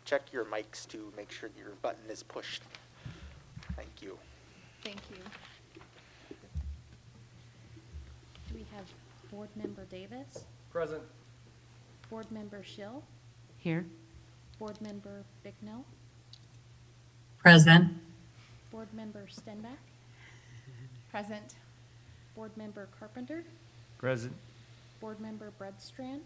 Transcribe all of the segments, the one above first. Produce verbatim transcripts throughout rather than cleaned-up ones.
check your mics to make sure your button is pushed. Thank you. Thank you. Do we have Board Member Davis, Present. Board Member Schill, Here. Board Member Bicknell, Present. Board Member Stenback, Present. Board Member Carpenter, Present. Board Member Bredstrand.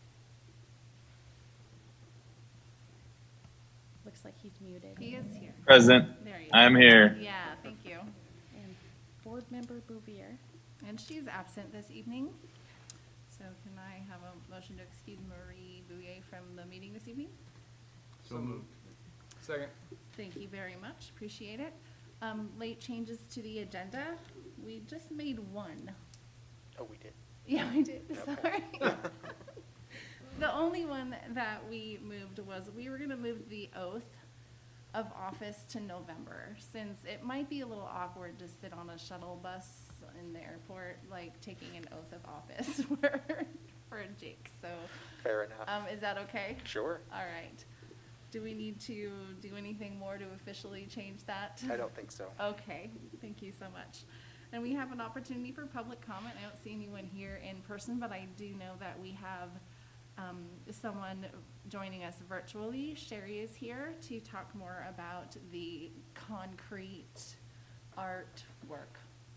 Looks like he's muted. He is here. Present. There you go. I'm here. Yeah, thank you. And Board Member Bouvier. And she's absent this evening. So can I have a motion to excuse Marie Bouvier from the meeting this evening? So moved. Second. Thank you very much. Appreciate it. Um, late changes to the agenda. We just made one. Oh, we did. Yeah, we did. Okay. Sorry. The only one that we moved was we were gonna move the oath of office to November, since it might be a little awkward to sit on a shuttle bus in the airport, like taking an oath of office for, for Jake. So, Fair enough. um, is that okay? Sure. All right. Do we need to do anything more to officially change that? I don't think so. Okay, thank you so much. And we have an opportunity for public comment. I don't see anyone here in person, but I do know that we have um, someone joining us virtually. Sherry is here to talk more about the concrete artwork.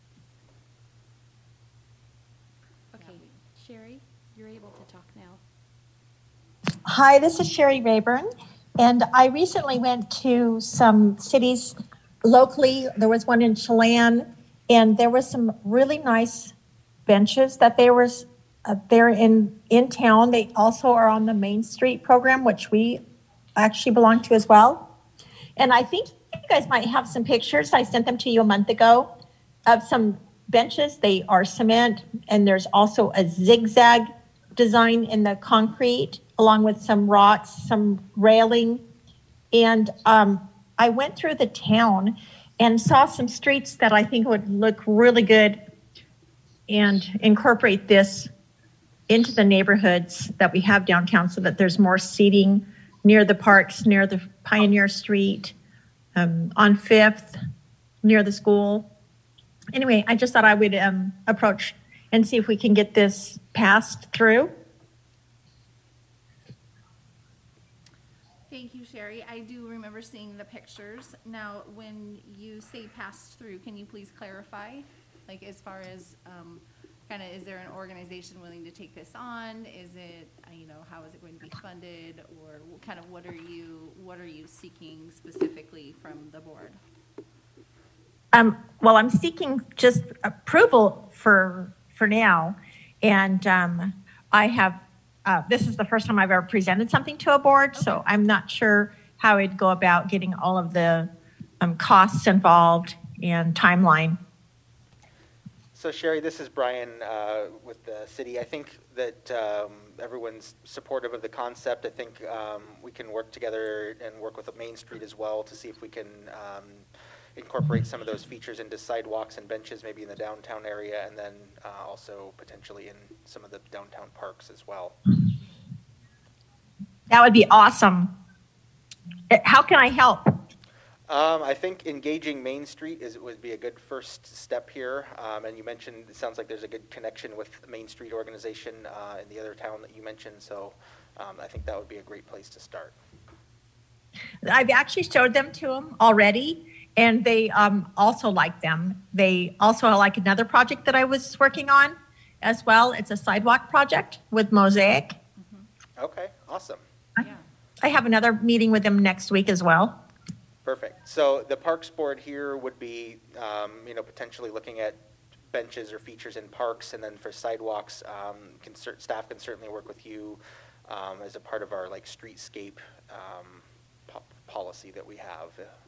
Okay, Sherry, you're able to talk now. Hi, this is Sherry Rayburn, and I recently went to some cities locally. There was one in Chelan, and there was some really nice benches that they were uh, there in in town. They also are on the Main Street program, which we actually belong to as well. And I think you guys might have some pictures. I sent them to you a month ago of some benches. They are cement, and there's also a zigzag design in the concrete, along with some rocks, some railing. And um, I went through the town and saw some streets that I think would look really good and incorporate this into the neighborhoods that we have downtown, so that there's more seating near the parks, near the Pioneer Street, um, on Fifth, near the school. Anyway, I just thought I would um, approach and see if we can get this passed through. Thank you, Sherry. I do remember seeing the pictures. Now, when you say passed through, can you please clarify? Like, as far as, um, kind of, is there an organization willing to take this on? Is it, uh, you know, how is it going to be funded? Or kind of what are you, what are you seeking specifically from the board? Um, well, I'm seeking just approval for for now, and um, I have. Uh, this is the first time I've ever presented something to a board, okay. So I'm not sure how I'd go about getting all of the um, costs involved and timeline. So Sherry, this is Brian uh, with the city. I think that um, everyone's supportive of the concept. I think um, we can work together and work with Main Street as well to see if we can um, incorporate some of those features into sidewalks and benches, maybe in the downtown area, and then uh, also potentially in some of the downtown parks as well. That would be awesome. How can I help? Um, I think engaging Main Street is would be a good first step here. Um, and you mentioned, it sounds like there's a good connection with the Main Street organization uh, in the other town that you mentioned. So um, I think that would be a great place to start. I've actually showed them to them already, and they um, also like them. They also like another project that I was working on as well. It's a sidewalk project with Mosaic. Mm-hmm. Okay, awesome. Yeah. I have another meeting with them next week as well. Perfect. So the Parks Board here would be, um, you know, potentially looking at benches or features in parks, and then for sidewalks, um, can cert- staff can certainly work with you um, as a part of our like streetscape um, po- policy that we have.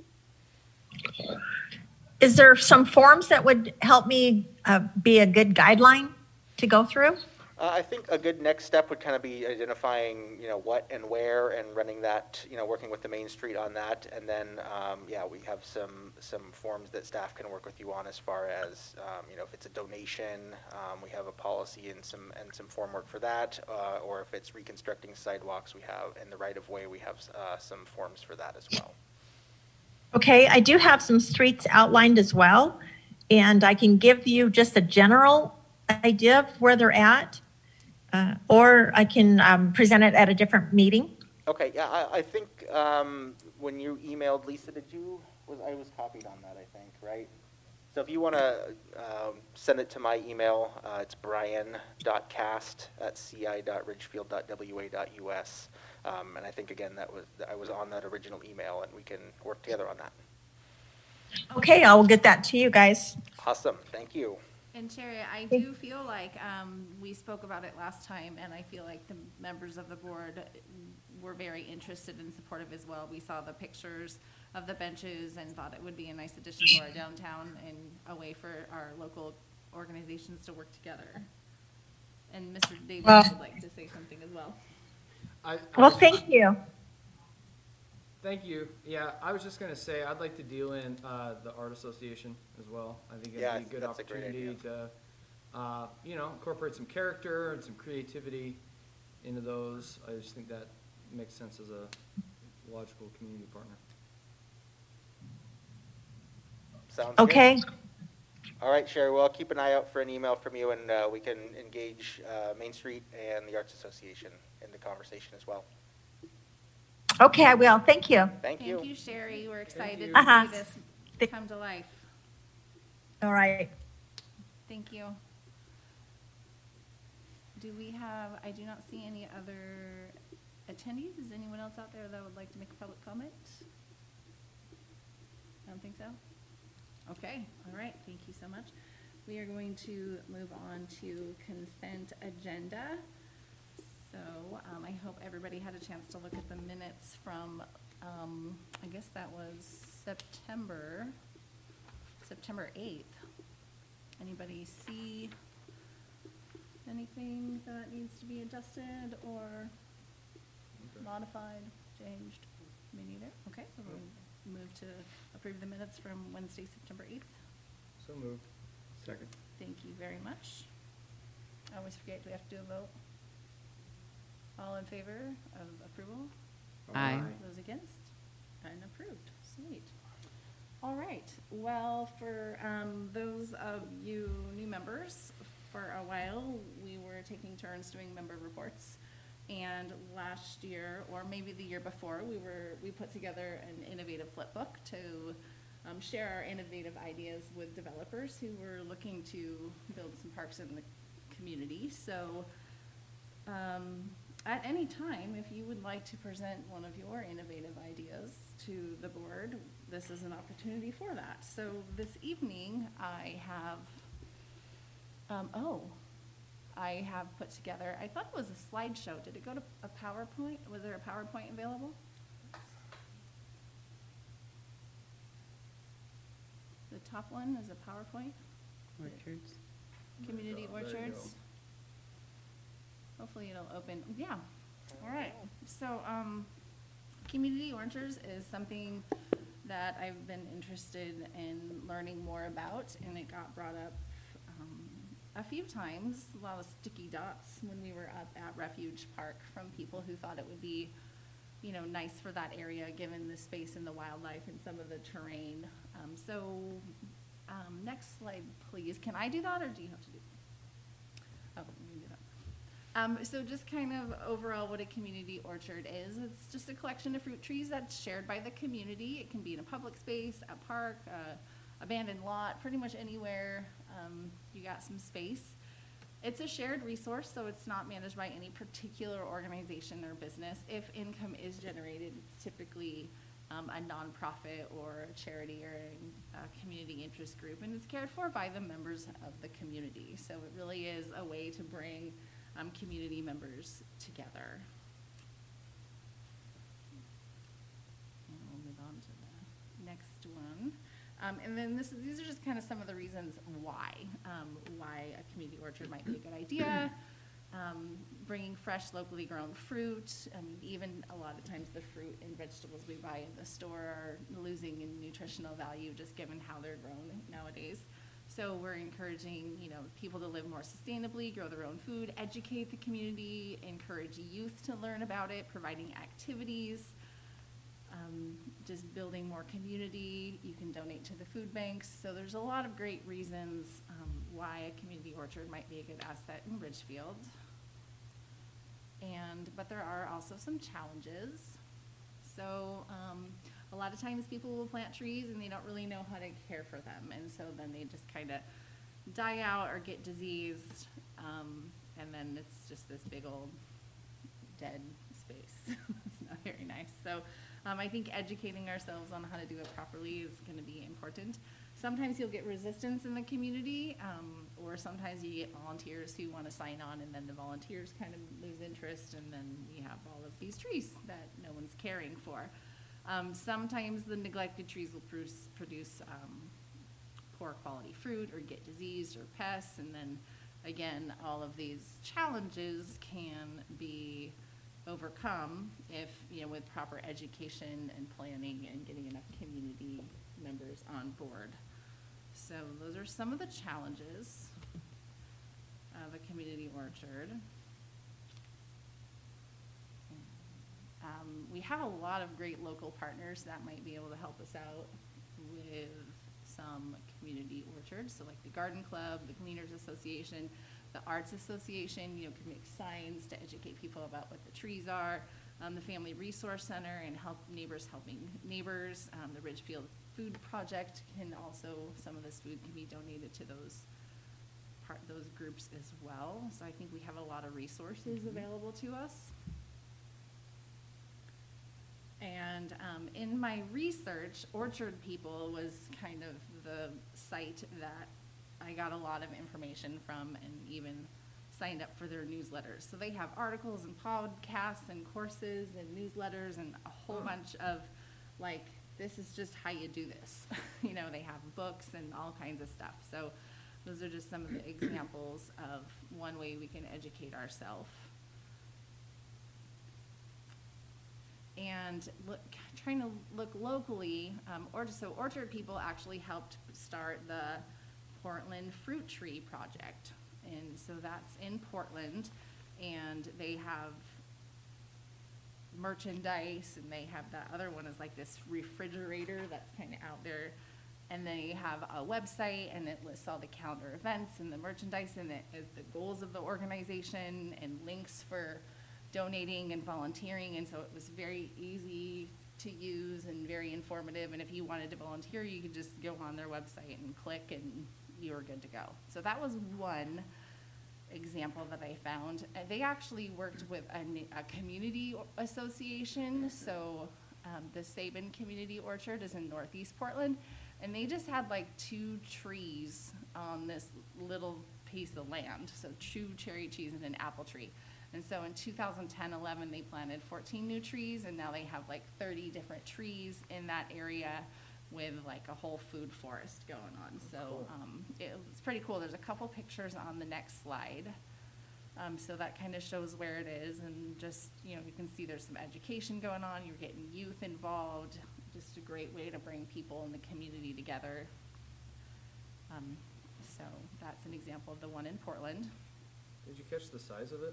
Is there some forms that would help me uh, be a good guideline to go through? Uh, I think a good next step would kind of be identifying, you know, what and where and running that, you know, working with the Main Street on that. And then, um, yeah, we have some, some forms that staff can work with you on as far as, um, you know, if it's a donation, um, we have a policy and some, and some form work for that. Uh, or if it's reconstructing sidewalks, we have, in the right of way, we have, uh, some forms for that as well. Okay, I do have some streets outlined as well, and I can give you just a general idea of where they're at, uh, or I can um, present it at a different meeting. Okay, yeah, I, I think, um, when you emailed Lisa, did you, was, I was copied on that, I think, right? So if you want to, um, send it to my email, uh, it's brian.cast at ci.ridgefield.wa.us. Um, and I think, again, that was, I was on that original email, and we can work together on that. Okay, I will get that to you guys. Awesome, thank you. And Sherry, I do feel like, um, we spoke about it last time, and I feel like the members of the board were very interested and supportive as well. We saw the pictures of the benches and thought it would be a nice addition to our downtown and a way for our local organizations to work together. And Mister Davis Well- would like to say something as well. I, I Well, was- thank you. Thank you. Yeah, I was just gonna say, I'd like to deal in, uh, the Art Association as well. I think Yeah, it'd be a good that's a great opportunity to, uh, you know, incorporate some character and some creativity into those. I just think that makes sense as a logical community partner. Sounds good. Okay, All right, Sherry, well, I'll keep an eye out for an email from you, and uh, we can engage uh, Main Street and the Arts Association in the conversation as well. okay, I will. Thank you. Thank you. Thank you, Sherry. We're excited you. to Uh-huh. see this Th- come to life. All right. Thank you. Do we have, I do not see any other attendees. Is anyone else out there that would like to make a public comment? I don't think so. Okay, all right, thank you so much. We are going to move on to consent agenda. So um, I hope everybody had a chance to look at the minutes from, um, I guess that was September, September eighth. Anybody see anything that needs to be adjusted or Okay. modified, changed? Me neither. Okay, so we'll move to approve the minutes from Wednesday, September eighth. So moved. Second. Thank you very much. I always forget, do we have to do a vote? All in favor of approval? Aye. Those against? And approved. Sweet. All right. Well, for um, those of you new members, for a while, we were taking turns doing member reports. And last year, or maybe the year before, we were, we put together an innovative flip book to um, share our innovative ideas with developers who were looking to build some parks in the community. So um, at any time, if you would like to present one of your innovative ideas to the board, this is an opportunity for that. So this evening, I have, um, oh, I have put together, I thought it was a slideshow. Did it go to a PowerPoint? Was there a PowerPoint available? The top one is a PowerPoint? Orchards. Community There you go. orchards? Hopefully it'll open, yeah, all right. So, um, community orchards is something that I've been interested in learning more about, and it got brought up, um, a few times, a lot of sticky dots when we were up at Refuge Park from people who thought it would be, you know, nice for that area, given the space and the wildlife and some of the terrain. Um, so, um, next slide, please. Can I do that, or do you have to do that? Oh, you can do that. Um, so just kind of overall what a community orchard is, it's just a collection of fruit trees that's shared by the community. It can be in a public space, a park, a abandoned lot, pretty much anywhere um, you got some space. It's a shared resource, so it's not managed by any particular organization or business. If income is generated, it's typically um, a nonprofit or a charity or a, a community interest group, and it's cared for by the members of the community. So it really is a way to bring um, community members together. And we'll move on to the next one. Um, and then this, these are just kind of some of the reasons why, um, why a community orchard might be a good idea. um, bringing fresh, locally grown fruit. I mean, even a lot of times the fruit and vegetables we buy in the store are losing in nutritional value just given how they're grown nowadays. So we're encouraging, you know, people to live more sustainably, grow their own food, educate the community, encourage youth to learn about it, providing activities, um, just building more community. You can donate to the food banks. So there's a lot of great reasons um, why a community orchard might be a good asset in Ridgefield. And, but there are also some challenges. So, um, a lot of times people will plant trees and they don't really know how to care for them. And so then they just kind of die out or get diseased. Um, and then it's just this big old dead space. It's not very nice. So, um, I think educating ourselves on how to do it properly is going to be important. Sometimes you'll get resistance in the community, um, or sometimes you get volunteers who want to sign on, and then the volunteers kind of lose interest, and then we have all of these trees that no one's caring for. Um, sometimes the neglected trees will produce, produce um, poor quality fruit or get diseased or pests, and then again, all of these challenges can be overcome if, you know, with proper education and planning and getting enough community members on board. So those are some of the challenges of a community orchard. Um, we have a lot of great local partners that might be able to help us out with some community orchards. So like the Garden Club, the Gleaners Association, the Arts Association, you know, can make signs to educate people about what the trees are. Um, the Family Resource Center and help neighbors helping neighbors. Um, the Ridgefield Food Project can also, some of this food can be donated to those part, those groups as well. So I think we have a lot of resources available to us. And um, in my research, Orchard People was kind of the site that I got a lot of information from and even signed up for their newsletters. So they have articles and podcasts and courses and newsletters and a whole bunch of like, this is just how you do this. You know, they have books and all kinds of stuff. So those are just some of the examples of one way we can educate ourselves. And look, trying to look locally, um, or so Orchard People actually helped start the Portland Fruit Tree Project. And so that's in Portland, and they have merchandise, and they have that other one is like this refrigerator that's kind of out there. And they have a website, and it lists all the calendar events and the merchandise, and it is the goals of the organization and links for donating and volunteering. And so it was very easy to use and very informative. And if you wanted to volunteer, you could just go on their website and click, and you were good to go. So that was one example that I found. Uh, They actually worked with a, a community association. So um, the Sabin Community Orchard is in Northeast Portland, and they just had like two trees on this little piece of land. So two cherry trees and an apple tree. And so in two thousand ten, eleven, they planted fourteen new trees, and now they have like thirty different trees in that area with like a whole food forest going on. So um, it was pretty cool. There's a couple pictures on the next slide. Um, so that kind of shows where it is, and just, you know, you can see there's some education going on. You're getting youth involved. Just a great way to bring people in the community together. Um, so that's an example of the one in Portland. Did you catch the size of it?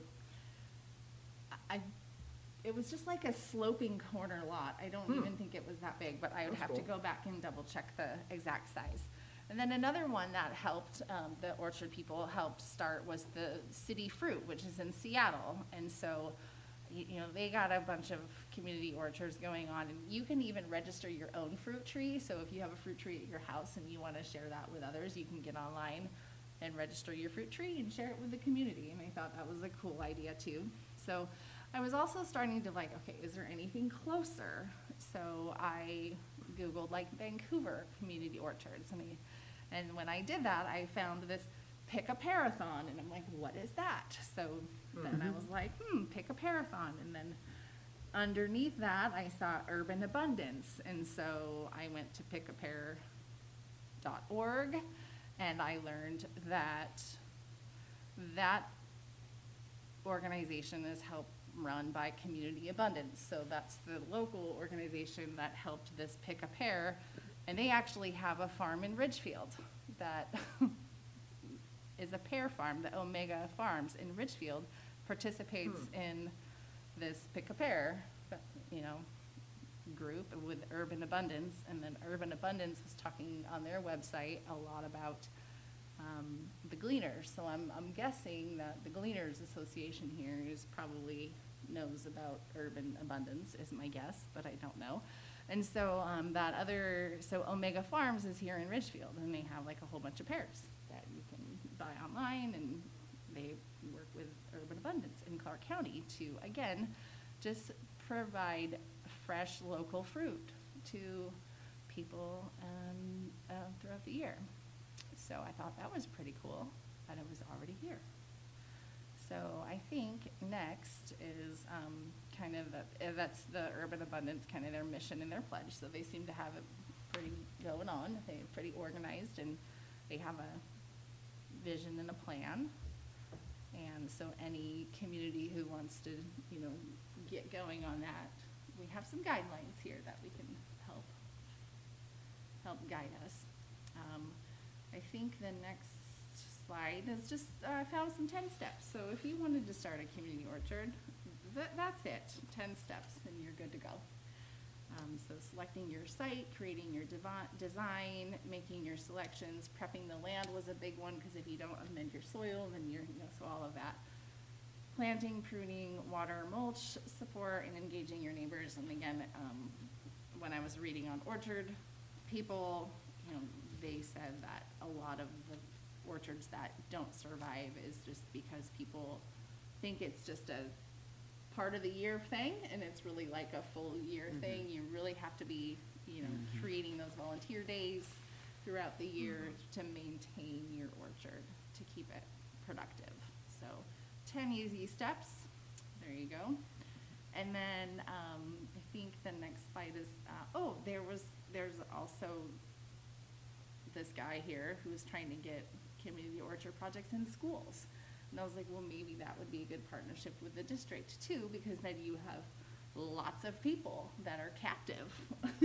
I, it was just like a sloping corner lot. I don't Hmm. even think it was that big, but I would That's have to cool. go back and double check the exact size. And then another one that helped, um, the Orchard People helped start was the City Fruit, which is in Seattle. And so, you, you know, they got a bunch of community orchards going on, and you can even register your own fruit tree. So if you have a fruit tree at your house and you want to share that with others, you can get online and register your fruit tree and share it with the community. And I thought that was a cool idea too. So I was also starting to like, okay, is there anything closer? So I Googled like Vancouver community orchards. And, I, and when I did that, I found this Pick a Parathon. And I'm like, what is that? So then I was like, hmm, Pick a Parathon. And then underneath that, I saw Urban Abundance. And so I went to pick a pear dot org, and I learned that that organization is helped run by Community Abundance. So that's the local organization that helped this Pick a Pear. And they actually have a farm in Ridgefield that is a pear farm. The Omega Farms in Ridgefield participates in this Pick a Pear, you know, group with Urban Abundance. And then Urban Abundance was talking on their website a lot about um, the Gleaners. So I'm, I'm guessing that the Gleaners Association here is probably knows about Urban Abundance, is my guess, but I don't know. And so um, that other, so Omega Farms is here in Ridgefield, and they have like a whole bunch of pears that you can buy online, and they work with Urban Abundance in Clark County to, again, just provide fresh local fruit to people um, uh, throughout the year. So I thought that was pretty cool, that it was already here. So I think next is um, kind of, the, uh, that's the Urban Abundance, kind of their mission and their pledge. So they seem to have it pretty going on. They're pretty organized, and they have a vision and a plan. And so any community who wants to, you know, get going on that, we have some guidelines here that we can help, help guide us. Um, I think the next slide is just, uh, I found some ten steps. So if you wanted to start a community orchard, th that's it, ten steps, and you're good to go. Um, so selecting your site, creating your devi- design, making your selections, prepping the land was a big one, because if you don't amend your soil, then you're, you know, so all of that. Planting, pruning, water, mulch, support, and engaging your neighbors. And again, um, when I was reading on orchard, people, you know, they said that a lot of the orchards that don't survive is just because people think it's just a part of the year thing, and it's really like a full year mm-hmm. thing. You really have to be, you know, mm-hmm. creating those volunteer days throughout the year mm-hmm. to maintain your orchard, to keep it productive. So ten easy steps, there you go. And then um, I think the next slide is, uh, oh, there was, there's also this guy here who was trying to get community orchard projects in schools. And I was like, well, maybe that would be a good partnership with the district too, because then you have lots of people that are captive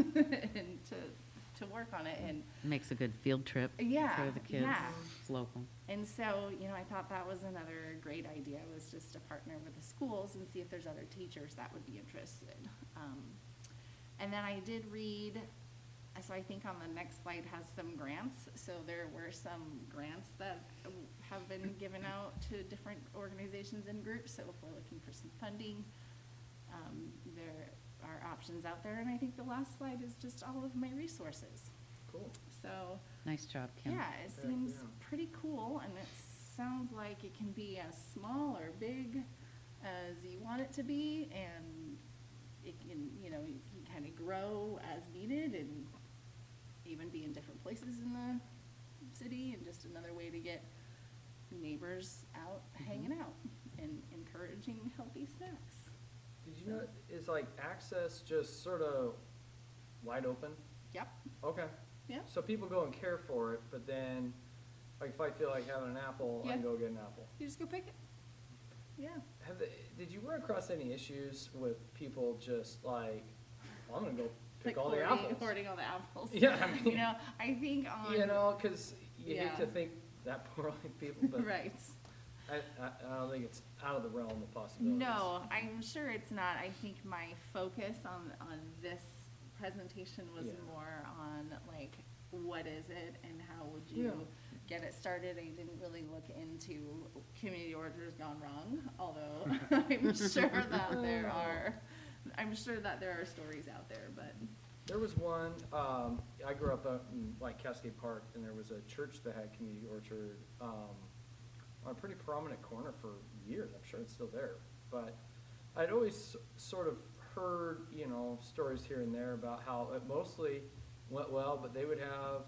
and to to work on it. And Makes a good field trip yeah, for the kids. Yeah. It's local. And so, you know, I thought that was another great idea, was just to partner with the schools and see if there's other teachers that would be interested. Um, and then I did read, so I think on the next slide has some grants. So there were some grants that have been given out to different organizations and groups. So if we're looking for some funding, um, there are options out there. And I think the last slide is just all of my resources. Cool. So Nice job, Kim. yeah, it Heck seems yeah. pretty cool, and it sounds like it can be as small or big as you want it to be, and it can, you know, you can kind of grow as needed and even be in different places in the city, and just another way to get neighbors out Mm-hmm. hanging out and encouraging healthy snacks. Did you know, is like access just sort of wide open? Yep, Okay. yeah, So people go and care for it, but then, like if I feel like having an apple, I Yeah. can go get an apple. you just go pick it. Yeah. Have they, did you run across any issues with people just like, well, I'm gonna go pick Like all the hoarding- apples? Hoarding all the apples. Yeah, I mean- You know, I think on. You know, because you hate to Yeah. think that poorly of people, but Right. I, I, I don't think it's out of the realm of possibilities. No, I'm sure it's not. I think my focus on, on this presentation was Yeah. more on like, what is it and how would you Yeah. get it started? I didn't really look into community orders gone wrong, although I'm sure that there are, I'm sure that there are stories out there, but There was one, um, I grew up out in like Cascade Park, and there was a church that had community orchard, um, on a pretty prominent corner for years. I'm sure it's still there. But I'd always s- sort of heard, you know, stories here and there about how it mostly went well, but they would have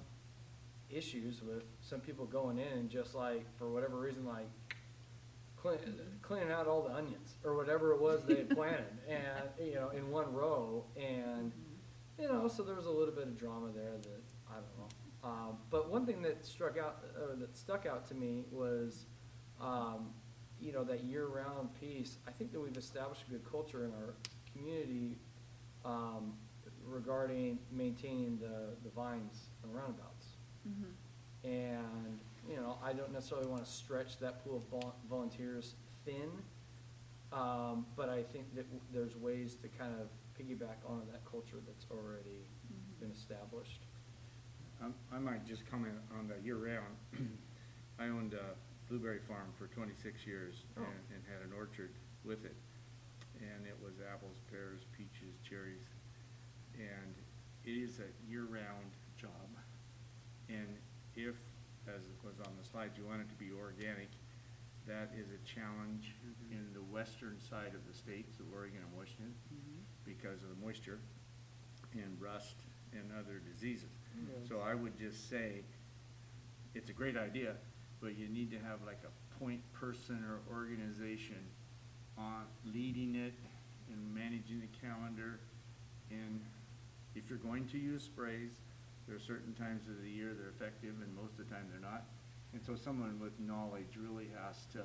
issues with some people going in and just like, for whatever reason, like clean, cleaning out all the onions or whatever it was they had planted, and, you know, in one row. And, you know, so there was a little bit of drama there that, I don't know. Um, but one thing that struck out, or that stuck out to me was, um, you know, that year-round piece, I think that we've established a good culture in our community, um, regarding maintaining the, the vines and roundabouts. Mhm. And, you know, I don't necessarily want to stretch that pool of vol- volunteers thin, um, but I think that w- there's ways to kind of piggyback onto that culture that's already been established. Um, I might just comment on the year-round. I owned a blueberry farm for twenty-six years Oh. and, and had an orchard with it. And it was apples, pears, peaches, cherries. And it is a year-round job. And if, as was on the slide, you want it to be organic, that is a challenge in the western side of the state, so Oregon and Washington, because of the moisture and rust and other diseases. Mhm. So I would just say, it's a great idea, but you need to have like a point person or organization on leading it and managing the calendar. And if you're going to use sprays, there are certain times of the year they're effective and most of the time they're not. And so someone with knowledge really has to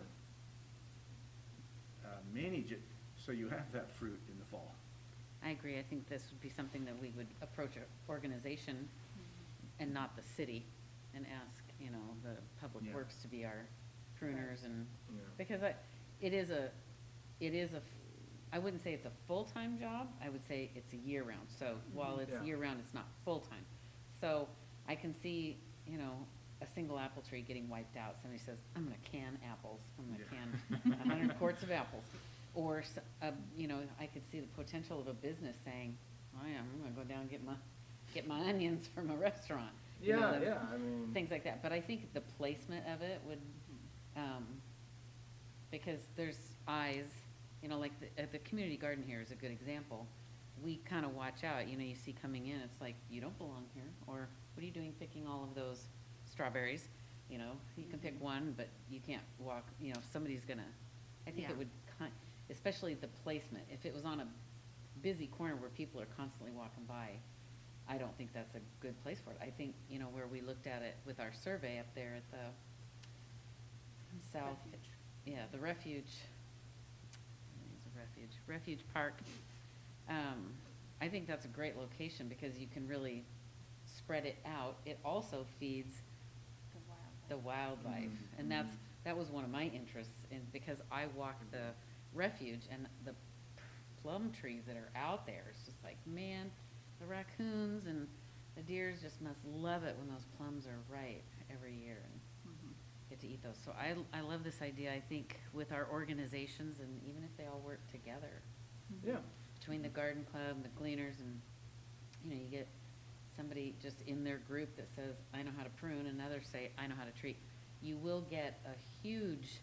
uh, manage it so you have that fruit in the fall. I agree. I think this would be something that we would approach an organization and not the city and ask, you know, the Public Yeah. Works to be our pruners and, Yeah. because I, it is a, it is a, f- I wouldn't say it's a full-time job. I would say it's a year-round. So while it's Yeah. year-round, it's not full-time. So I can see, you know, a single apple tree getting wiped out. Somebody says, I'm gonna can apples. I'm gonna Yeah. can a hundred quarts of apples. Or, s- uh, you know, I could see the potential of a business saying, oh yeah, I'm gonna go down and get my, get my onions from a restaurant. You know, Yeah, those yeah, I mean. Things like that. But I think the placement of it would, um, because there's eyes, you know, like the, uh, the community garden here is a good example. We kind of watch out, you know, you see coming in, it's like, you don't belong here, or what are you doing picking all of those strawberries? You know, you can pick one, but you can't walk, you know, somebody's gonna, I think Yeah. it would, ki- especially the placement, if it was on a busy corner where people are constantly walking by, I don't think that's a good place for it. I think, you know, where we looked at it with our survey up there at the south, yeah, the refuge, it's a refuge, refuge park. Um, I think that's a great location because you can really spread it out. It also feeds the wildlife, Mhm. and that's, that was one of my interests, and because I walked the refuge and the plum trees that are out there, it's just like, man, the raccoons and the deers just must love it when those plums are ripe every year and get to eat those. So I, I love this idea, I think, with our organizations, and even if they all work together, Yeah. between the garden club, the gleaners, and, you know, you get somebody just in their group that says, I know how to prune, and others say, I know how to treat. You will get a huge,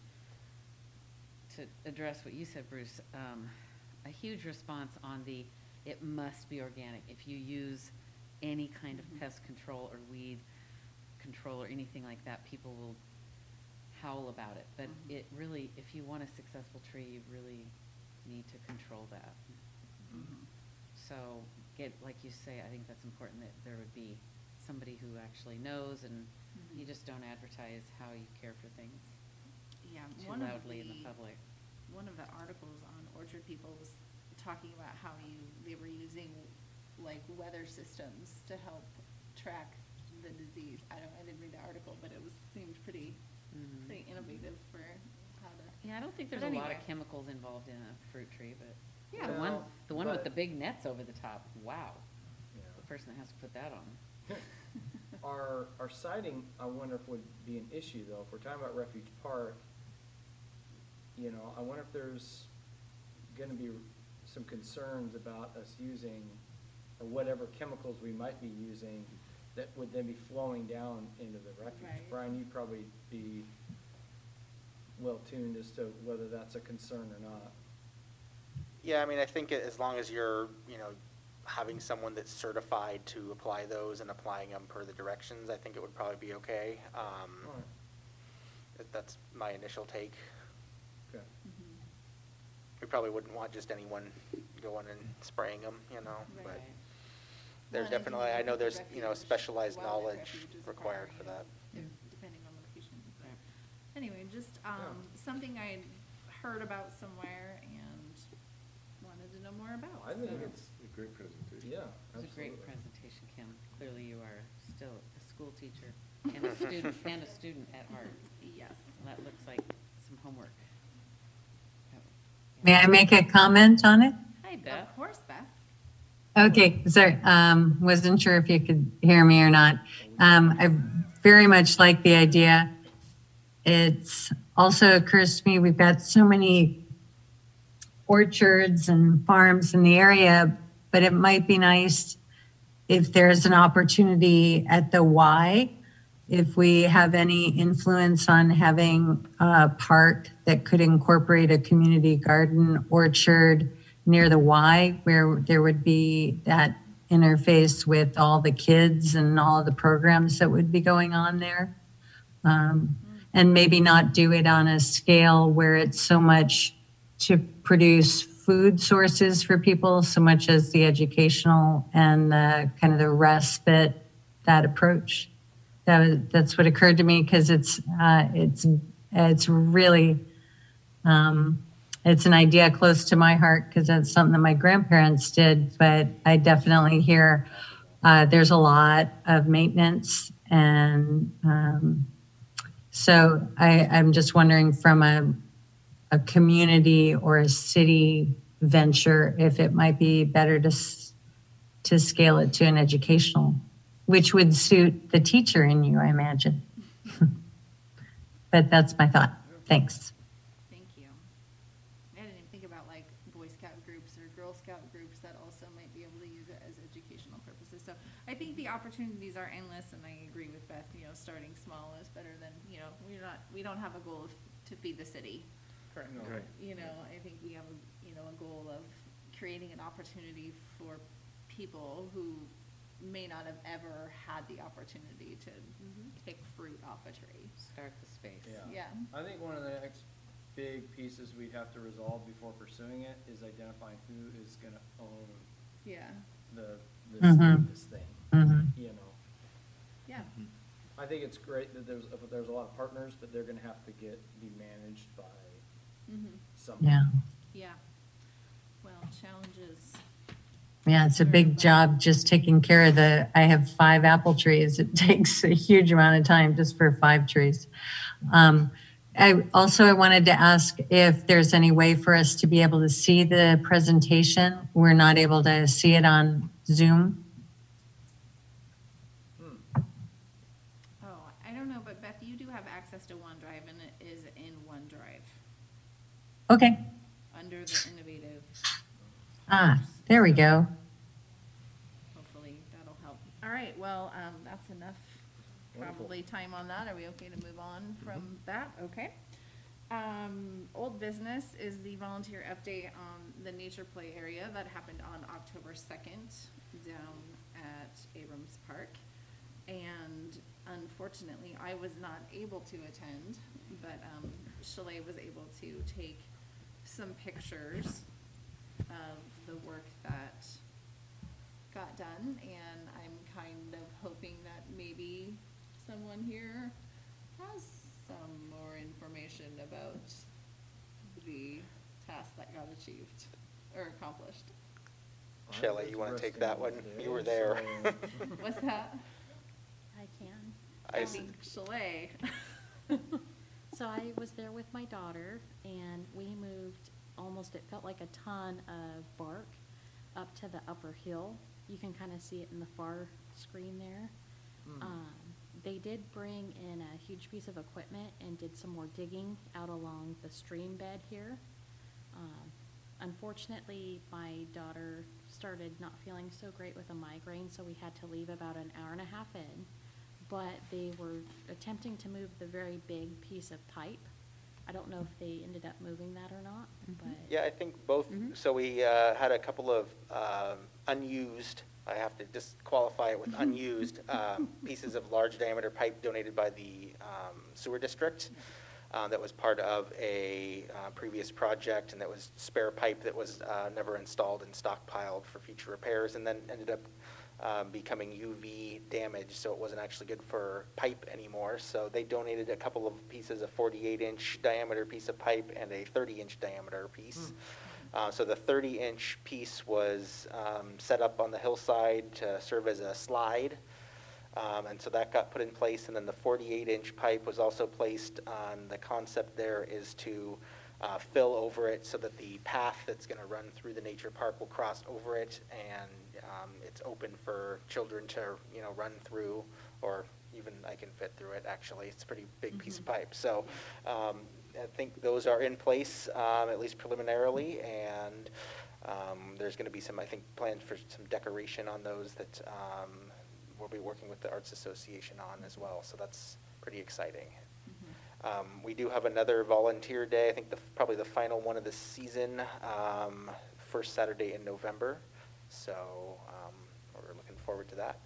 to address what you said, Bruce, um, a huge response on the, it must be organic. If you use any kind of pest control or weed control or anything like that, people will howl about it. But it really, if you want a successful tree, you really need to control that. So, get, like you say, I think that's important that there would be somebody who actually knows, and you just don't advertise how you care for things Yeah, too one of loudly in the the, public. one of the articles on Orchard People was talking about how you, they were using like weather systems to help track the disease. I don't, I didn't read the article, but it was, seemed pretty, Mhm. pretty innovative for how to. Yeah, I don't think But there's a lot of anyway. chemicals involved in a fruit tree, but Yeah. the one, Well, the one with but- the big nets over the top, wow, Yeah. the person that has to put that on. Our, our siding, I wonder if would be an issue though, if we're talking about Refuge Park, you know, I wonder if there's gonna be some concerns about us using, or whatever chemicals we might be using that would then be flowing down into the refuge. Right. Brian, you'd probably be well-tuned as to whether that's a concern or not. Yeah, I mean, I think as long as you're, you know, having someone that's certified to apply those and applying them per the directions, I think it would probably be okay. Um, All right, that- That's my initial take. okay. We probably wouldn't want just anyone going and spraying them, you know, but Right. there's Well, and definitely, I know there's, you know, refuge, specialized wildlife knowledge refuge is required for requiring that. it, if- Depending on location. but Right. Anyway, just, um, something I heard about somewhere and wanted to know more about. I think so. it's, A great presentation. yeah, It was a great absolutely. presentation, Kim. Clearly you are still a school teacher and a student, and a student at heart. Yes. And that looks like some homework. May I make a comment on it? Hi, Beth. Of course, Beth. Okay, sorry, um, wasn't sure if you could hear me or not. Um, I very much like the idea. It's also occurs to me, we've got so many orchards and farms in the area, but it might be nice if there's an opportunity at the Y, if we have any influence on having a park that could incorporate a community garden orchard near the Y, where there would be that interface with all the kids and all of the programs that would be going on there. Um, and maybe not do it on a scale where it's so much to produce food sources for people, so much as the educational and the kind of the respite, that approach. That was, that's what occurred to me, because it's uh, it's it's really um, it's an idea close to my heart, because that's something that my grandparents did. But I definitely hear uh, there's a lot of maintenance, and um, so I, I'm just wondering from a a community or a city venture if it might be better to s- to scale it to an educational, which would suit the teacher in you, I imagine. But that's my thought. Thanks. Thank you. I didn't even think about like Boy Scout groups or Girl Scout groups that also might be able to use it as educational purposes. So I think the opportunities are endless, and I agree with Beth, you know, starting small is better than, you know, we're not, we don't have a goal of, to feed the city. Correct. No. Right. You know, I think we have, a you know, a goal of creating an opportunity for people who may not have ever had the opportunity to pick fruit off a tree. Start the space. Yeah. Yeah. I think one of the next big pieces we'd have to resolve before pursuing it is identifying who is gonna own Yeah, the, this, Mhm. this thing, Mhm. you know? yeah, I think it's great that there's, if there's a lot of partners, but they're gonna have to get, be managed by mhm, someone. Yeah. yeah. Well, challenges, Yeah, it's a big job just taking care of the, I have five apple trees. It takes a huge amount of time just for five trees. Um, I also, I wanted to ask if there's any way for us to be able to see the presentation. We're not able to see it on Zoom. Hmm. oh, I don't know, but Beth, you do have access to OneDrive, and it is in OneDrive, Okay. under the innovative. Ah, there we go. Hopefully that'll help. All right, well, um, that's enough, Wonderful. probably time on that. Are we okay to move on from that? Okay. Um, old business is the volunteer update on the nature play area that happened on October second down at Abrams Park. And unfortunately, I was not able to attend, but, um, Chalet was able to take some pictures of the work that got done, and I'm kind of hoping that maybe someone here has some more information about the task that got achieved or accomplished. I Shelley, was you wanna take resting that one? today, You were there. so- What's that? I can. I I s- think Chalet. So I was there with my daughter, and we moved almost, it felt like a ton of bark up to the upper hill. You can kind of see it in the far screen there. Mm. Um, they did bring in a huge piece of equipment and did some more digging out along the stream bed here. Um, unfortunately, my daughter started not feeling so great with a migraine, so we had to leave about an hour and a half in. But they were attempting to move the very big piece of pipe. I don't know if they ended up moving that or not, but. Yeah, I think both, so we uh, had a couple of um, unused, I have to just qualify it with unused um, pieces of large diameter pipe donated by the um, sewer district. uh, that was part of a uh, previous project, and that was spare pipe that was uh, never installed and stockpiled for future repairs, and then ended up um, becoming U V damaged, so it wasn't actually good for pipe anymore. So they donated a couple of pieces, a forty-eight inch diameter piece of pipe and a thirty inch diameter piece. Uh, so the thirty inch piece was um, set up on the hillside to serve as a slide. Um, and so that got put in place, and then the forty-eight inch pipe was also placed on. The concept there is to uh, fill over it so that the path that's going to run through the nature park will cross over it, and um, it's open for children to, you know, run through, or even I can fit through it, actually. It's a pretty big piece of pipe. So um, I think those are in place, um, at least preliminarily, and um, there's going to be some, I think, plans for some decoration on those that um, we'll be working with the Arts Association on as well, so that's pretty exciting. Um, we do have another volunteer day, I think the, probably the final one of the season, um, first Saturday in November, so um, we're looking forward to that.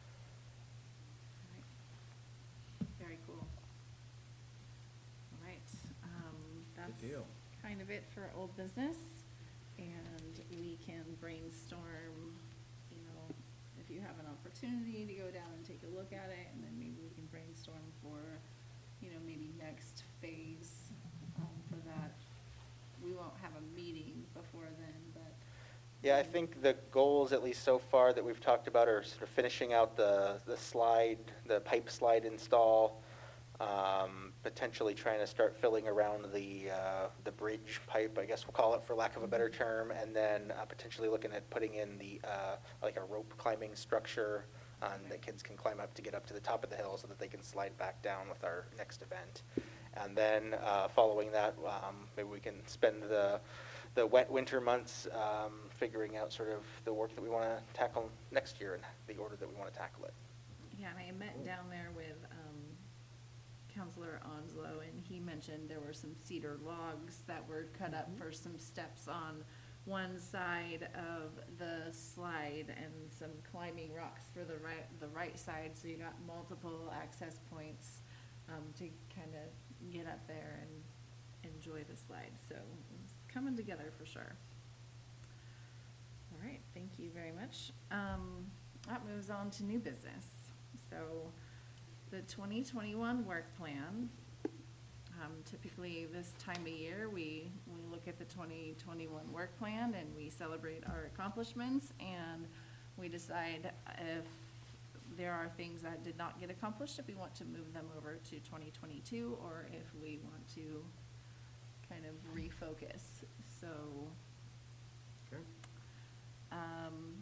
Very cool. All right, um, that's Good deal. kind of it for old business, and we can brainstorm, you know, if you have an opportunity to go down and take a look at it, and then maybe we can brainstorm for, you know, maybe next phase, um, for that. We won't have a meeting before then, but. Yeah, I think the goals, at least so far, that we've talked about are sort of finishing out the, the slide, the pipe slide install, um, potentially trying to start filling around the, uh, the bridge pipe, I guess we'll call it, for lack of a better term, and then uh, potentially looking at putting in the, uh, like a rope climbing structure um, that kids can climb up to get up to the top of the hill so that they can slide back down with our next event. And then uh, following that, um, maybe we can spend the the wet winter months um, figuring out sort of the work that we want to tackle next year and the order that we want to tackle it. Yeah, and I met down there with um, Counselor Onslow, and he mentioned there were some cedar logs that were cut up for some steps on one side of the slide, and some climbing rocks for the right, the right side, so you got multiple access points um, to kind of get up there and enjoy the slide. So it's coming together for sure. All right, thank you very much. Um, that moves on to new business. So the twenty twenty-one work plan. Um, typically this time of year, we, we look at the twenty twenty-one work plan and we celebrate our accomplishments, and we decide if there are things that did not get accomplished, if we want to move them over to twenty twenty-two, or if we want to kind of refocus. So, Okay. um,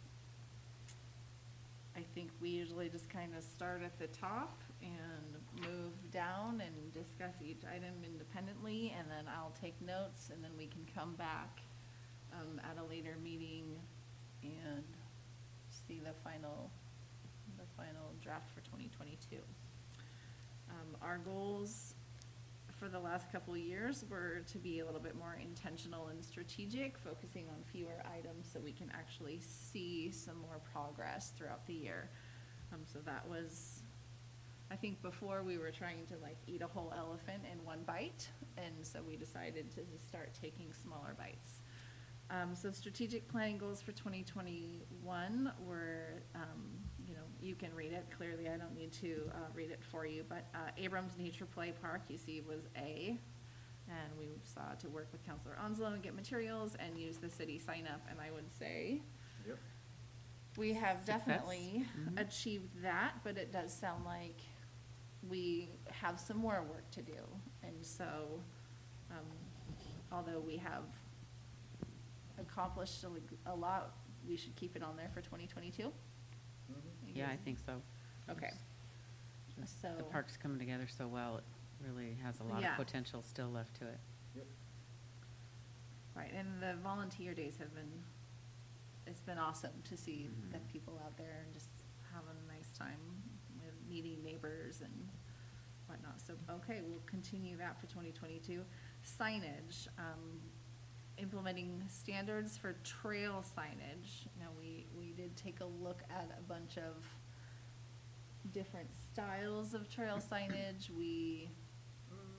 I think we usually just kind of start at the top and move down and discuss each item independently, and then I'll take notes, and then we can come back um, at a later meeting and see the final, the final draft for twenty twenty-two. Um, our goals for the last couple of years were to be a little bit more intentional and strategic, focusing on fewer items so we can actually see some more progress throughout the year. Um, so that was, I think before we were trying to like eat a whole elephant in one bite, and so we decided to just start taking smaller bites. Um, so strategic planning goals for twenty twenty-one were, um, you know, you can read it clearly. I don't need to uh, read it for you, but uh, Abrams Nature Play Park, you see, was A, and we saw to work with Counselor Onslow and get materials and use the city sign up, and I would say Yep. we have Success. definitely Mhm. achieved that, but it does sound like we have some more work to do. And so, um, although we have accomplished a, a lot, we should keep it on there for twenty twenty-two? Mhm. Yeah, I think so. Okay. Just So- The park's coming together so well, it really has a lot Yeah. of potential still left to it. Yep. Right, and the volunteer days have been, it's been awesome to see Mhm. the people out there and just having a nice time with meeting neighbors and whatnot. So, okay, we'll continue that for twenty twenty-two. Signage, um, implementing standards for trail signage. Now, we, we did take a look at a bunch of different styles of trail signage. We, mm,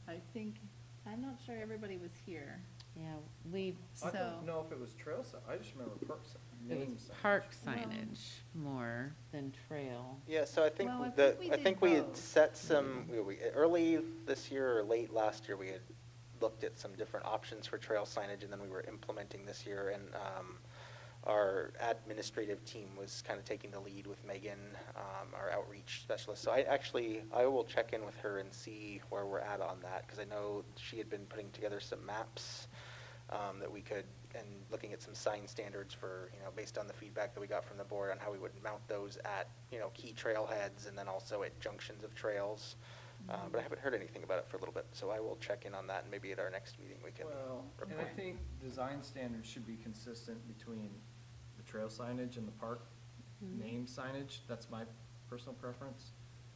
I think, I'm not sure everybody was here, Yeah, we, I so. don't know if it was trail si, I just remember park si- it name was signage. park Well- signage more than trail. Yeah, so I think Well, I the, think we I did think we had both. set some, we, we, early this year or late last year, we had looked at some different options for trail signage, and then we were implementing this year, and, um, our administrative team was kind of taking the lead with Megan, um, our outreach specialist. So I actually, I will check in with her and see where we're at on that, because I know she had been putting together some maps, um, that we could, and looking at some sign standards for, you know, based on the feedback that we got from the board on how we would mount those at, you know, key trailheads and then also at junctions of trails. Uh, but I haven't heard anything about it for a little bit, so I will check in on that, and maybe at our next meeting we can Well, and I report. think design standards should be consistent between the trail signage and the park name signage. That's my personal preference.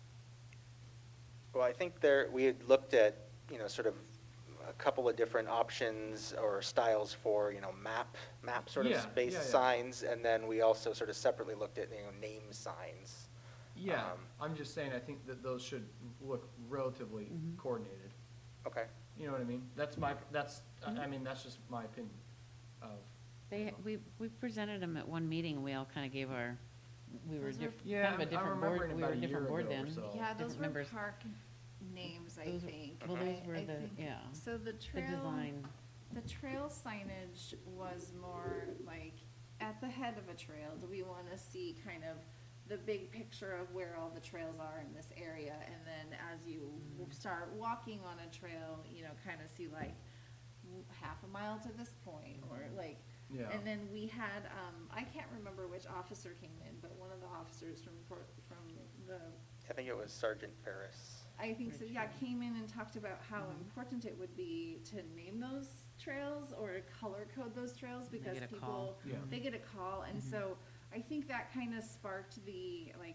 Well, I think there, we had looked at, you know, sort of a couple of different options or styles for, you know, map, map sort of Yeah, space yeah, yeah. signs, and then we also sort of separately looked at, you know, name signs. Yeah, Um, I'm just saying, I think that those should look relatively Mhm. coordinated. Okay. You know what I mean? That's my, that's, I I mean, that's just my opinion of. They, we, we presented them at one meeting, and we all kind of gave our, we were Those were- diff- Yeah, kind of a I'm different remembering board, we about were a a different year board ago or then. so. Yeah, those different were members. park names, I Those were- think. well, those I- were I the- think- yeah, So the The trail, design, the trail signage was more like, at the head of a trail, do we want to see kind of the big picture of where all the trails are in this area? And then as you Mm. start walking on a trail, you know, kind of see like w- half a mile to this point, or like, Yeah. and then we had, um, I can't remember which officer came in, but one of the officers from, Port- from the, I think it was Sergeant Ferris. I think so, yeah, Richard. came in and talked about how Mhm. important it would be to name those trails or color code those trails, They because get a people, call. Yeah. they get a call, and Mhm. so I think that kind of sparked the, like,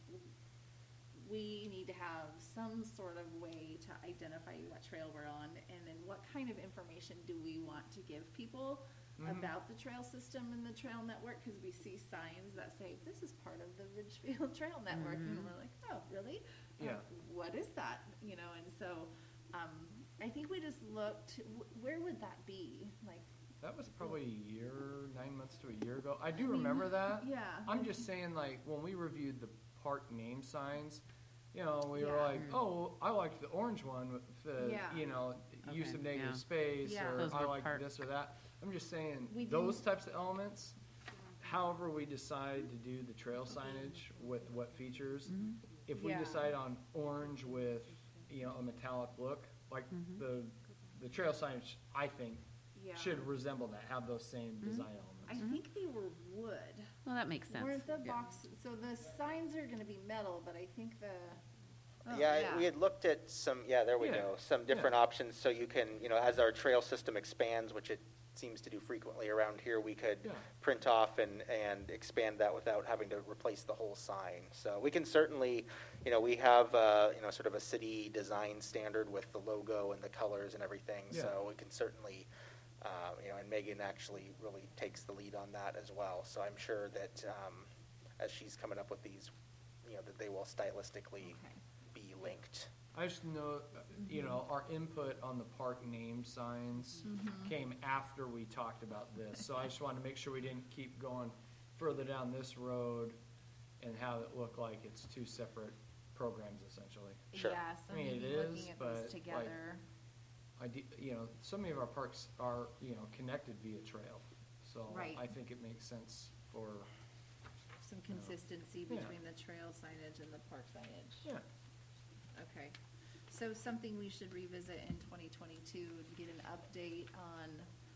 we need to have some sort of way to identify what trail we're on, and then what kind of information do we want to give people Mhm. about the trail system and the trail network, because we see signs that say, this is part of the Ridgefield Trail Network, and Mhm. we're like, oh, really? Uh, Yeah. What is that, you know, and so, um, I think we just looked, wh- where would that be, like, That was probably a year, nine months to a year ago. I do I mean, remember that. yeah. I'm just saying, like, when we reviewed the park name signs, you know, we were Yeah. like, Mm. oh, I liked the orange one with the, Yeah. you know, use Okay, of negative yeah. space, Yeah. or Those I were like park- this or that. I'm just saying, We those didn't- types of elements, however we decide to do the trail signage with what features, Mhm. if we Yeah. decide on orange with, you know, a metallic look, like Mhm. the, the trail signage, I think, yeah. should resemble that, have those same design I elements. think they were wood. well, that makes sense. Weren't the Yeah. box, so the signs are gonna be metal, but I think the, oh, Yeah, we had looked at some, yeah, there we Yeah, go, some different yeah. options, so you can, you know, as our trail system expands, which it seems to do frequently around here, we could Yeah. print off and, and expand that without having to replace the whole sign. So we can certainly, you know, we have, uh, you know, sort of a city design standard with the logo and the colors and everything, Yeah. so we can certainly, uh, you know, and Megan actually really takes the lead on that as well. So I'm sure that, um, as she's coming up with these, you know, that they will stylistically okay. be linked. I just know, uh, you know, our input on the park name signs Mhm. came after we talked about this, so I just wanted to make sure we didn't keep going further down this road and have it look like it's two separate programs essentially. Sure. Yeah, so I mean, it maybe is, looking at but, those like, together. I, de- you know, so many of our parks are, you know, connected via trail, so Right. I think it makes sense for, Some consistency Yeah. between the trail signage and the park signage. yeah. Okay, so something we should revisit in twenty twenty-two, and get an update on,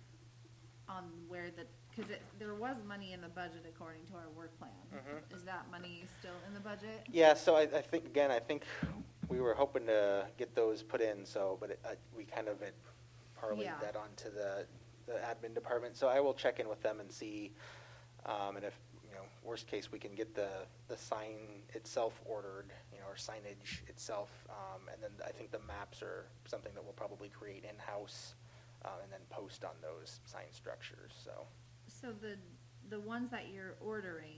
on where the, cause it, there was money in the budget according to our work plan. Mhm. Is that money still in the budget? Yeah, so I, I think, again, I think we were hoping to get those put in, so, but it, uh, we kind of had parlayed Yeah. that onto the, the admin department, so I will check in with them and see, um, and if, you know, worst case, we can get the, the sign itself ordered, you know, or signage itself, um, and then I think the maps are something that we'll probably create in-house, uh, and then post on those sign structures, so. So the, the ones that you're ordering,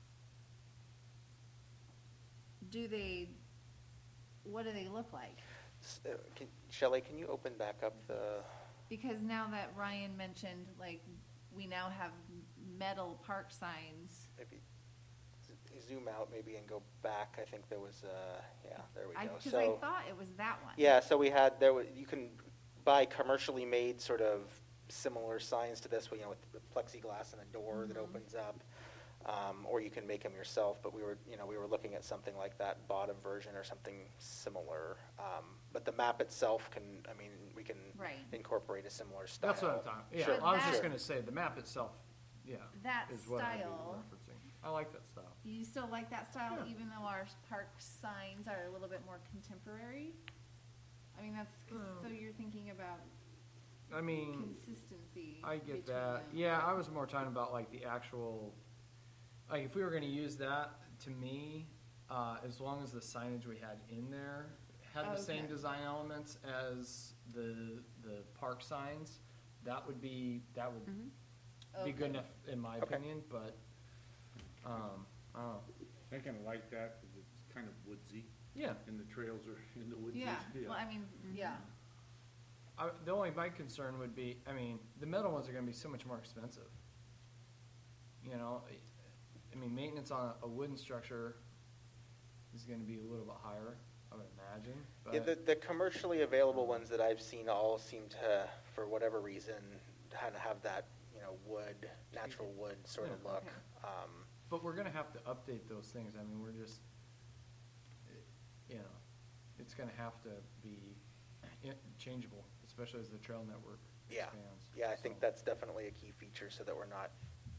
do they, what do they look like? S- uh, can- Shelley, can you open back up the, Because now that Ryan mentioned, like, we now have metal park signs. maybe z- zoom out maybe and go back? I think there was, uh, yeah, there we I, go. because I So, thought it was that one. yeah, so we had, there was, you can buy commercially made sort of similar signs to this, you know, with with plexiglass and a door that Mhm. opens up. Um, or you can make them yourself, but we were, you know, we were looking at something like that bottom version or something similar. Um, but the map itself can, I mean, we can Right. incorporate a similar style. That's what I'm talking, yeah, Sure, I was just sure. gonna say, the map itself, yeah. That is what I'd be style- referencing. I like that style. You still like that style, Yeah. even though our park signs are a little bit more contemporary? I mean, that's, 'cause- so Um, you're thinking about I mean, consistency. I get between that. them. Yeah, I was more talking about like the actual, like if we were gonna use that, to me, uh, as long as the signage we had in there had the same Okay. design elements as the, the park signs, that would be, that would be good Okay. enough in my Okay. opinion, but, um, I don't know. I kind of like that because it's kind of woodsy Yeah, and the trails are in the woodsy. Yeah, well, I mean, yeah, I, the only, my concern would be, I mean, the metal ones are gonna be so much more expensive. You know, I- I mean, maintenance on a, a wooden structure is gonna be a little bit higher, I would imagine, Yeah, the, but, the commercially available ones that I've seen all seem to, for whatever reason, kind of have that, you know, wood, natural wood sort of Yeah. look. Okay. Um, but we're gonna have to update those things, I mean, we're just, eh, you know, it's gonna have to be i- changeable, especially as the trail network Yeah, expands. yeah, I think so. that's definitely a key feature so that we're not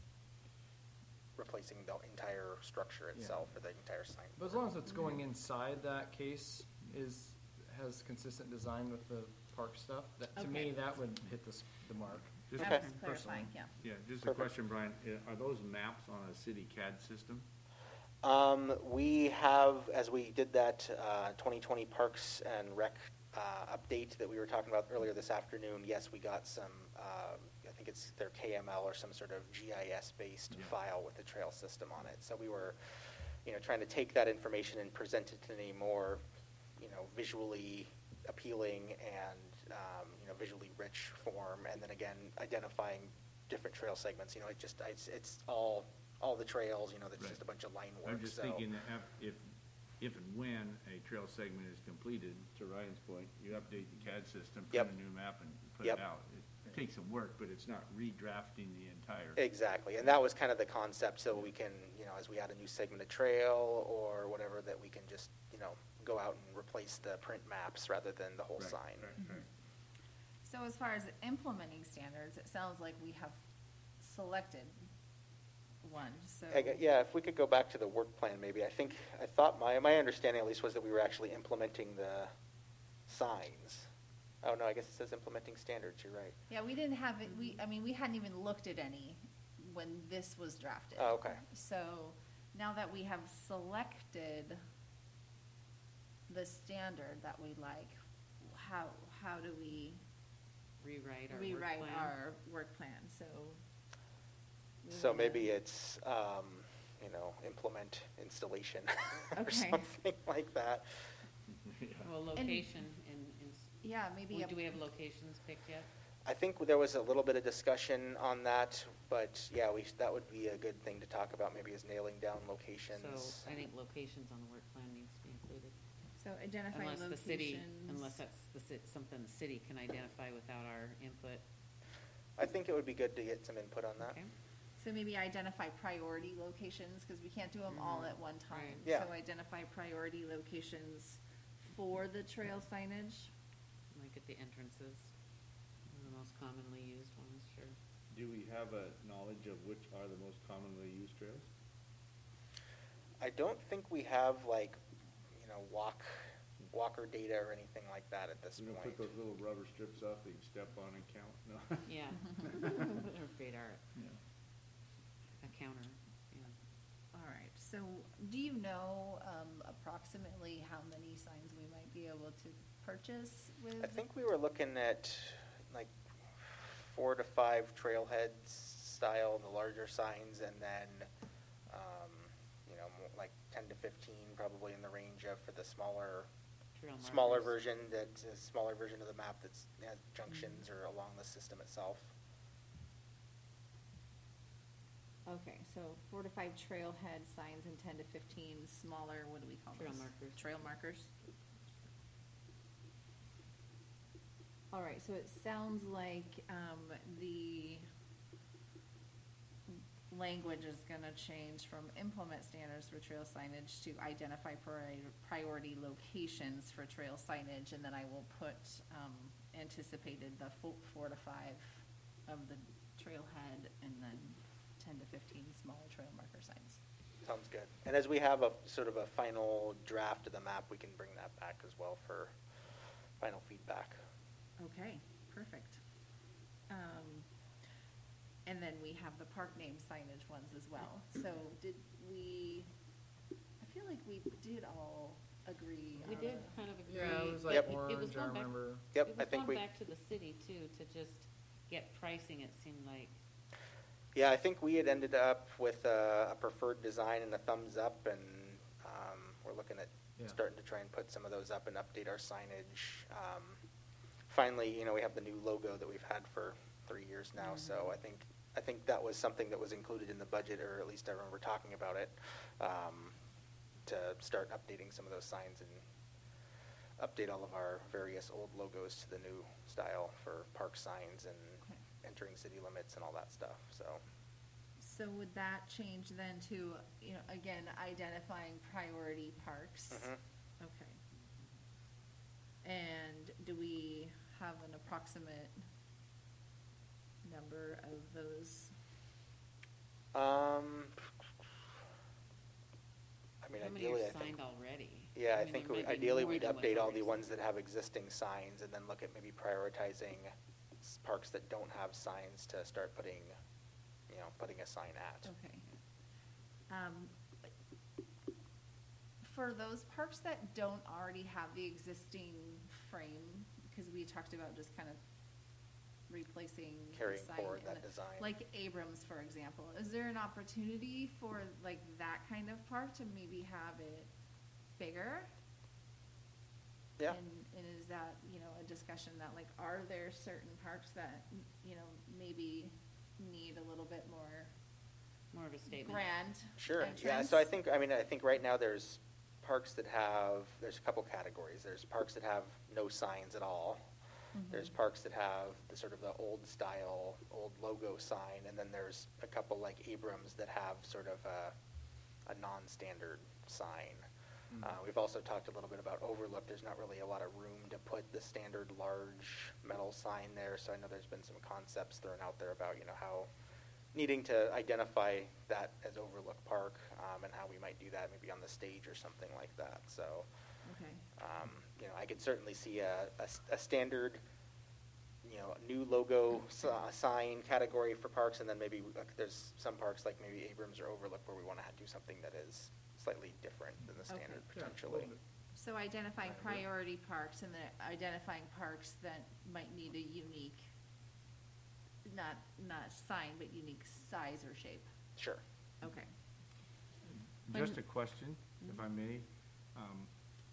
replacing the entire structure Yeah. itself or the entire sign. But as long as it's going inside that case is, has consistent design with the park stuff, that, to me, Okay. that would hit the, s- the mark. Just- I was Okay. clarifying, Personally. yeah. Yeah, just a Perfect. question, Brian. Uh, Are those maps on a city C A D system? Um, we have, as we did that, uh, twenty twenty Parks and Rec, uh, update that we were talking about earlier this afternoon, yes, we got some, uh, I think it's their K M L or some sort of G I S-based Yeah. file with the trail system on it. So we were, you know, trying to take that information and present it in a more, you know, visually appealing and, um, you know, visually rich form. And then again, identifying different trail segments, you know, it just, it's, it's all, all the trails, you know, that's Right. just a bunch of line work. I'm just so- thinking that if, if and when a trail segment is completed, to Ryan's point, you update the C A D system, Yep. print a new map and put Yep. it out. It takes some work, but it's not redrafting the entire. Exactly, and that was kind of the concept, so we can, you know, as we add a new segment of trail or whatever, that we can just, you know, go out and replace the print maps rather than the whole Right, sign. Right, right. So as far as implementing standards, it sounds like we have selected one, so. I gue- Yeah, if we could go back to the work plan, maybe, I think, I thought, my, my understanding at least was that we were actually implementing the signs. Oh, no, I guess it says implementing standards, you're right. Yeah, we didn't have it, we, I mean, we hadn't even looked at any when this was drafted. Oh, okay. So now that we have selected the standard that we like, how, how do we Rewrite our work rewrite plan. our work plan? So. we So wanna- maybe it's, um, you know, implement installation or Okay. something like that. Yeah. Well, location in, in, s- Yeah, maybe. we- a- do we have locations picked yet? I think there was a little bit of discussion on that, but yeah, we, that would be a good thing to talk about, maybe is nailing down locations. So I think locations on the work plan needs to be included. So identifying Unless locations. the city, unless that's the ci- something the city can identify without our input. I think it would be good to get some input on that. Okay. So maybe identify priority locations, because we can't do them all Mhm. at one time. Right. Yeah. So identify priority locations for the trail signage. Like at the entrances, the most commonly used ones, sure. Do we have a knowledge of which are the most commonly used trails? I don't think we have like, you know, walk, walker data or anything like that at this You know, point. put those little rubber strips up that you can step on and count? No? Yeah. Or radar, Yeah. a counter, yeah. All right, so do you know um, approximately how many signs we might be able to purchase with? I think we were looking at like four to five trailheads style, the larger signs, and then, um, you know, mo- like ten to fifteen probably in the range of for the smaller Trail smaller markers. version, that's a smaller version of the map that's, has junctions or along the system itself. Okay, so four to five trailhead signs and ten to fifteen smaller, what do we call those? Trail markers. Trail markers. All right, so it sounds like, um, the language is gonna change from implement standards for trail signage to identify priori- priority locations for trail signage, and then I will put, um, anticipated the fo- four to five of the trailhead, and then ten to fifteen smaller trail marker signs. Sounds good. And as we have a sort of a final draft of the map, we can bring that back as well for final feedback. Okay, perfect. Um, and then we have the park name signage ones as well. So did we, I feel like we did all agree We on did a- kind of agree. Yeah, it was like Yep. It- it was orange, I going back- remember. Yep, It I was think we, going back to the city too, to just get pricing, it seemed like. yeah, I think we had ended up with a, a preferred design and a thumbs up, and, um, we're looking at Yeah. starting to try and put some of those up and update our signage. Um, finally, you know, we have the new logo that we've had for three years now, so I think, I think that was something that was included in the budget, or at least I remember talking about it, um, to start updating some of those signs and update all of our various old logos to the new style for park signs and Okay. entering city limits and all that stuff, so. So would that change then to, you know, again, identifying priority parks? Mhm. Okay. And do we have an approximate number of those? Um, I mean, How many ideally, are I think, signed already? yeah, I mean, think there we- might be ideally more we'd than what's update all already the ones signed. that have existing signs and then look at maybe prioritizing s- parks that don't have signs to start putting, you know, putting a sign at. Okay. Um, For those parks that don't already have the existing frame, because we talked about just kind of replacing the Carrying sign forward and that the- design. Like Abrams, for example, is there an opportunity for like that kind of park to maybe have it bigger? Yeah, And, and is that, you know, a discussion that like, are there certain parks that, you know, maybe need a little bit more More of a statement. grand sure, yeah, so I entrance? think, I mean, I think right now there's parks that have, there's a couple categories. There's parks that have no signs at all. There's Mhm. parks that have the sort of the old style, old logo sign, and then there's a couple like Abrams that have sort of a, a non-standard sign. Mm. Uh, we've also talked a little bit about Overlook. There's not really a lot of room to put the standard large metal sign there, so I know there's been some concepts thrown out there about, you know, how needing to identify that as Overlook Park, um, and how we might do that maybe on the stage or something like that, so. Okay. Um, you know, I could certainly see a, a s- a standard, you know, new logo s- uh, sign category for parks, and then maybe like, there's some parks like maybe Abrams or Overlook where we want to do something that is slightly different than the Okay. standard Yeah, a little potentially. bit. So identifying I agree. priority parks and then identifying parks that might need a unique, not, not sign, but unique size or shape. Sure. Okay. Just a question, if I may. Um,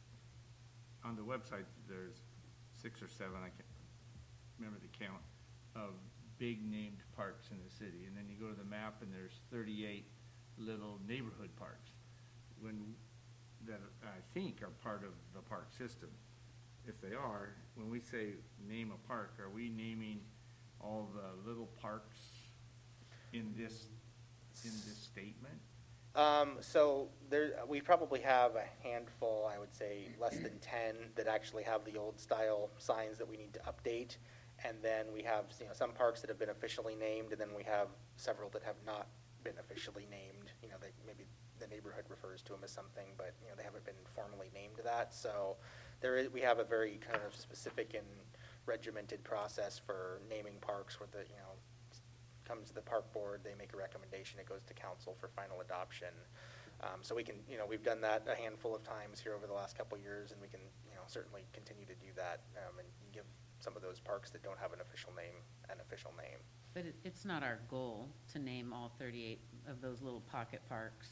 On the website, there's six or seven, I can't remember the count, of big named parks in the city. And then you go to the map and there's thirty-eight little neighborhood parks. When, that I think are part of the park system. If they are, when we say name a park, are we naming all the little parks in this, in this statement? Um, so there, we probably have a handful, I would say less than ten, that actually have the old style signs that we need to update. And then we have, you know, some parks that have been officially named, and then we have several that have not been officially named. You know, they, maybe the neighborhood refers to them as something, but, you know, they haven't been formally named that. So there is, we have a very kind of specific and regimented process for naming parks where the, you know, comes to the park board, they make a recommendation, it goes to council for final adoption. Um, so we can, you know, we've done that a handful of times here over the last couple of years, and we can, you know, certainly continue to do that, um, and give some of those parks that don't have an official name an official name. But it, it's not our goal to name all thirty-eight of those little pocket parks.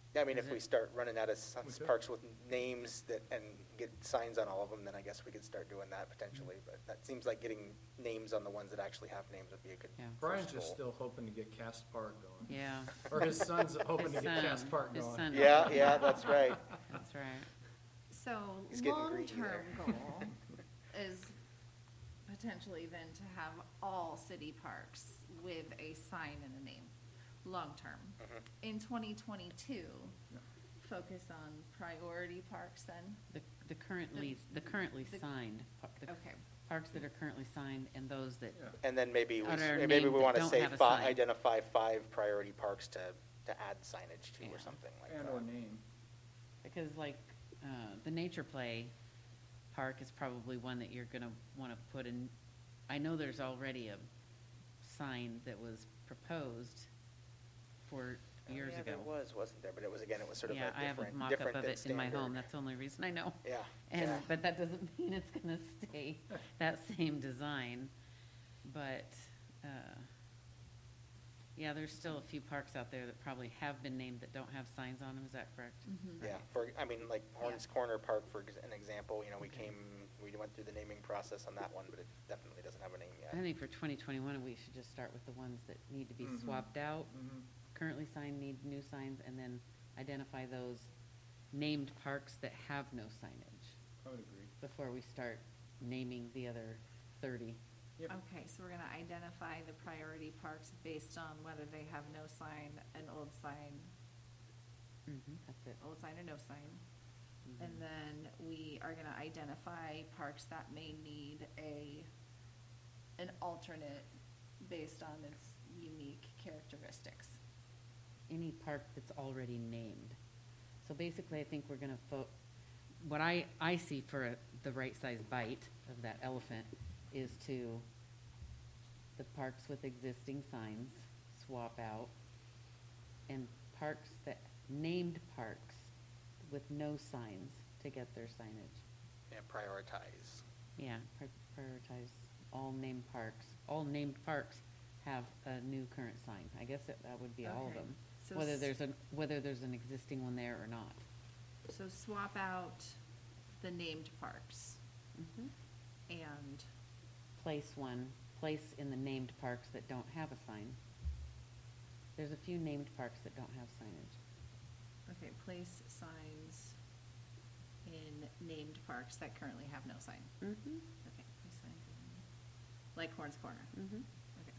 Yeah, I mean, Is if we it- start running out of s- We could. parks with names that, and get signs on all of them, then I guess we could start doing that potentially. But that seems like getting names on the ones that actually have names would be a good Yeah. Brian's first just goal. still hoping to get Cast Park going. Yeah. Or his son's hoping His to get son- Cast Park his going. son- Yeah, yeah, that's right. That's right. So He's getting greedy long-term there. goal is potentially then to have all city parks with a sign and a name, long-term. Mhm. In twenty twenty-two, Yeah. focus on priority parks then? The, the currently, the currently the- signed, par- the Okay. parks that are currently signed and those that, Yeah. And then maybe we, That are maybe named we that want to don't say, have a fi- sign. identify five priority parks to, to add signage to Yeah. or something like And or that. name. because like, uh, the Nature Play Park is probably one that you're gonna wanna put in. I know there's already a sign that was proposed for Oh, years yeah, ago. there was, wasn't there? But it was, again, it was sort of a Yeah, I have a different, mock-up different of than it in my home, standard. that's the only reason I know. Yeah, And, yeah. but that doesn't mean it's gonna stay that same design. But, uh, yeah, there's still a few parks out there that probably have been named that don't have signs on them, is that correct? Mm-hmm. Yeah, for, I mean, like Horns Corner Park, for ex- an example, you know, we Okay. came, we went through the naming process on that one, but it definitely doesn't have a name yet. I think for twenty twenty-one, we should just start with the ones that need to be Mhm. swapped out. Mhm. Currently signed need new signs, and then identify those named parks that have no signage I would agree. before we start naming the other thirty. Yep. Okay, so we're gonna identify the priority parks based on whether they have no sign, an old sign, Mm-hmm, that's it. old sign or no sign. Mhm. And then we are gonna identify parks that may need a, an alternate based on its unique characteristics. Any park that's already named. So basically, I think we're gonna fo- what I, I see for a- the right size bite of that elephant is to the parks with existing signs, swap out, and parks that, named parks with no signs to get their signage. Yeah, prioritize. Yeah, pri- prioritize all named parks. All named parks have a new current sign. I guess that, that would be all of Okay. them. So Whether s- there's an, whether there's an existing one there or not. So swap out the named parks Mhm. and, Place one, place in the named parks that don't have a sign. There's a few named parks that don't have signage. okay, place signs in named parks that currently have no sign. Mm-hmm, Okay, place signs in, like Horns Corner. mm-hmm. Okay.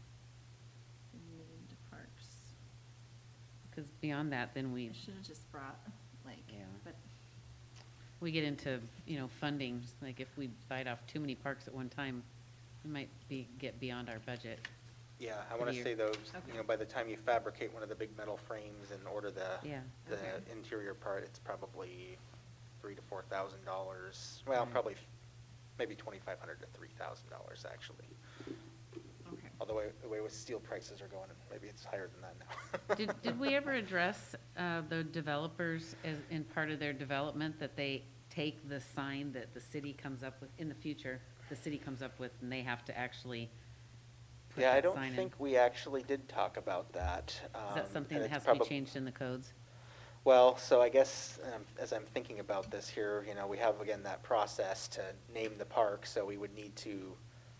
Named parks. Because beyond that, then we, I should have just brought, like, Yeah. but, we get into, you know, funding. Like if we bite off too many parks at one time, we might be, get beyond our budget. Yeah, I For want the to year. say those, you Okay. know, by the time you fabricate one of the big metal frames and order the, Yeah. the Okay. interior part, it's probably three to four thousand dollars. Well, Right. probably maybe twenty-five hundred to three thousand dollars, actually. okay. Although the way with steel prices are going, maybe it's higher than that now. Did, did we ever address uh, the developers as, in part of their development, that they take the sign that the city comes up with, in the future, the city comes up with, and they have to actually put Yeah, I that don't sign in? think we actually did talk about that. Is um, that something and that it's has to be probab- changed in the codes? Well, so I guess, um, as I'm thinking about this here, you know, we have, again, that process to name the park, so we would need to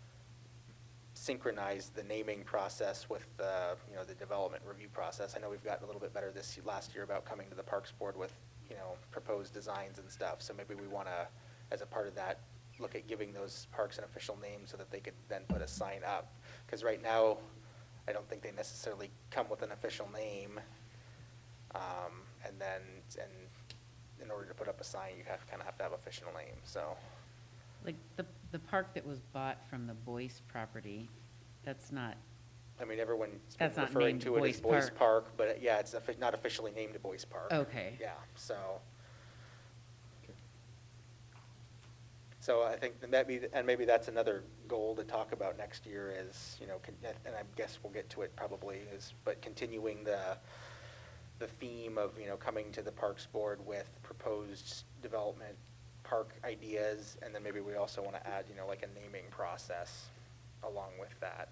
synchronize the naming process with the, you know, the development review process. I know we've gotten a little bit better this, last year about coming to the Parks Board with, you know, proposed designs and stuff, so maybe we want to, as a part of that, look at giving those parks an official name so that they could then put a sign up. Because right now, I don't think they necessarily come with an official name. Um, and then, and in order to put up a sign, you have, kind of have to have official name, so. Like, the, the park that was bought from the Boyce property, that's not, I mean, everyone's been That's not referring named to it as Boyce Boyce Park. Park, but yeah, it's offi- not officially named Boyce Park. Okay. Yeah, so. So I think that maybe, and maybe that's another goal to talk about next year is, you know, con- and I guess we'll get to it probably, is, but continuing the, the theme of, you know, coming to the Parks Board with proposed development park ideas, and then maybe we also want to add, you know, like a naming process along with that.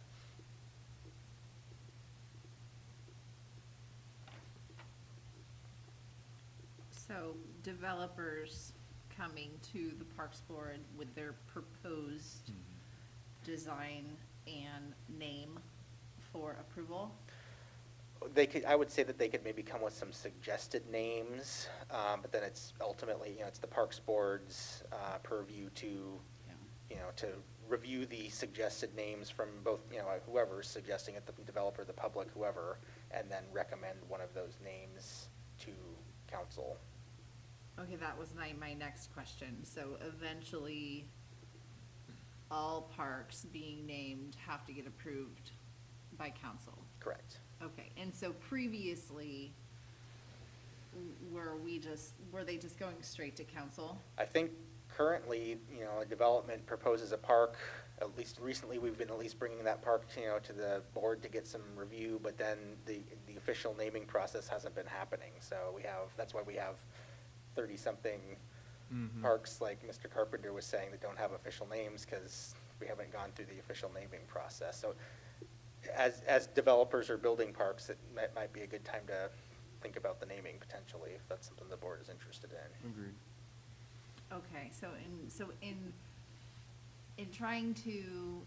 So developers coming to the Parks Board with their proposed design and name for approval? They could, I would say that they could maybe come with some suggested names, um, but then it's ultimately, you know, it's the Parks Board's, uh, purview to, Yeah. you know, to review the suggested names from both, you know, whoever's suggesting it, the developer, the public, whoever, and then recommend one of those names to council. Okay, that was my, my next question. So eventually, all parks being named have to get approved by council? Correct. Okay, and so previously, w- were we just, were they just going straight to council? I think currently, you know, a development proposes a park, at least recently, we've been at least bringing that park, you know, to the board to get some review, but then the, the official naming process hasn't been happening, so we have, that's why we have thirty-something Mhm. parks, like Mister Carpenter was saying, that don't have official names, because we haven't gone through the official naming process, so as, as developers are building parks, it might, might be a good time to think about the naming potentially, if that's something the board is interested in. Agreed. Okay, so in, so in, in trying to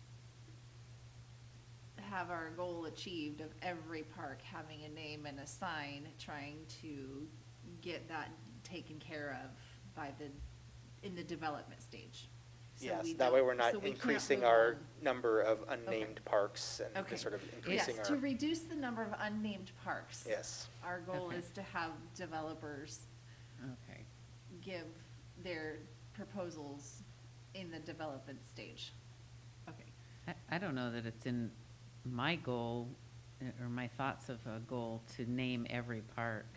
have our goal achieved of every park having a name and a sign, trying to get that taken care of by the, in the development stage. So Yes, we that way don't- we're not so we can't increasing move our on. number of unnamed parks and Okay. just sort of Yes, increasing to our, reduce the number of unnamed parks. yes. Our goal Okay. is to have developers Okay. give their proposals in the development stage. Okay. I, I don't know that it's in my goal, uh, or my thoughts of a goal to name every park.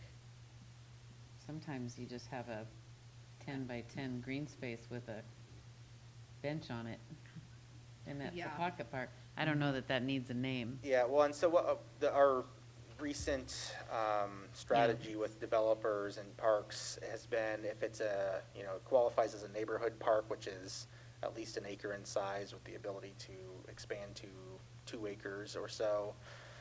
Sometimes you just have a ten by ten green space with a bench on it, and that's a Yeah. pocket park. I don't know that that needs a name. Yeah, well, and so what, uh, the, our recent, um, strategy with developers and parks has been if it's a, you know, qualifies as a neighborhood park, which is at least an acre in size with the ability to expand to two acres or so,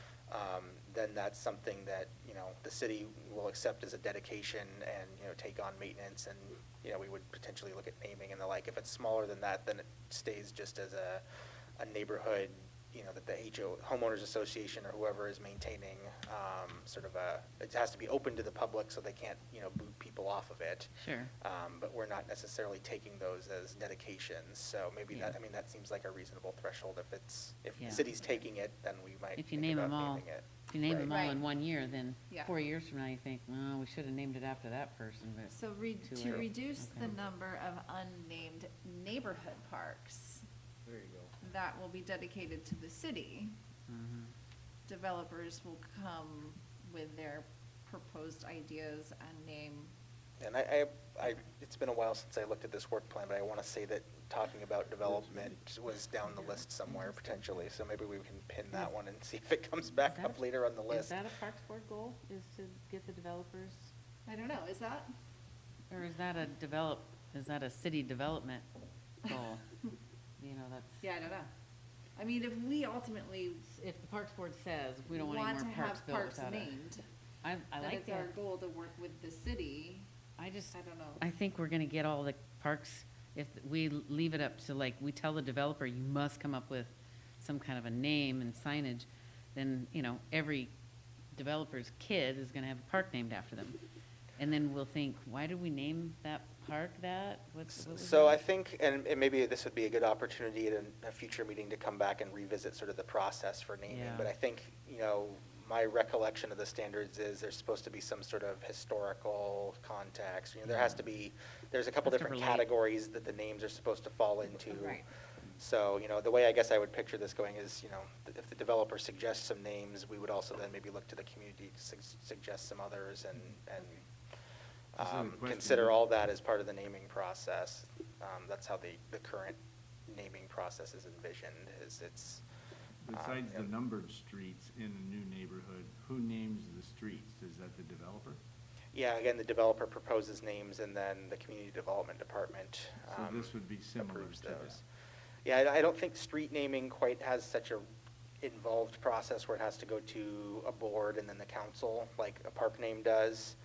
um, then that's something that, you know, the city will accept as a dedication and, you know, take on maintenance and, you know, we would potentially look at naming and the like. If it's smaller than that, then it stays just as a, a neighborhood, you know, that the H O, homeowners association or whoever is maintaining, um, sort of a, it has to be open to the public so they can't, you know, boot people off of it. Sure. Um, but we're not necessarily taking those as dedications, so maybe that, Yeah. I mean, that seems like a reasonable threshold. If it's, if Yeah. the city's taking it, then we might If you think name about them all, naming it. if you name Right. them all in Right. one year, then Yeah. four years from now, you think, well, we should have named it after that person, but. So re- Too to late. reduce the Okay. number of unnamed neighborhood parks There you go. that will be dedicated to the city, Mhm. developers will come with their proposed ideas and name. And I, I, I, it's been a while since I looked at this work plan, but I want to say that talking about development was down the list somewhere potentially, so maybe we can pin that Is- one and see if it comes back that up a- later on the Is list. that a Parks Board goal, is to get the developers, I don't know, is that? or is that a develop, is that a city development goal? You know, that's. Yeah, I don't know. I mean, if we ultimately If the Parks Board says, we don't want want any to more parks have built parks without a. named, I, I then like it's our that. goal to work with the city. I just, I don't know. I think we're gonna get all the parks, if we leave it up to like, we tell the developer, you must come up with some kind of a name and signage, then, you know, every developer's kid is gonna have a park named after them. And then we'll think, why did we name that park that? What's, what was So that? I think, and, and maybe this would be a good opportunity at a, a future meeting to come back and revisit sort of the process for naming. Yeah. But I think, you know, my recollection of the standards is there's supposed to be some sort of historical context. You know, there has to be, there's a couple Has to different relate. categories that the names are supposed to fall into. Right. So, you know, the way I guess I would picture this going is, you know, th- if the developer suggests some names, we would also then maybe look to the community to sug- suggest some others and, and This is a um, question. consider all that as part of the naming process. Um, That's how the, the current naming process is envisioned, is it's. um, Besides the and- numbered streets in a new neighborhood, who names the streets? Is that the developer? Yeah, again, the developer proposes names and then the community development department. So um, this would be similar approves to that. those. Yeah, I, I don't think street naming quite has such a involved process where it has to go to a board and then the council, like a park name does.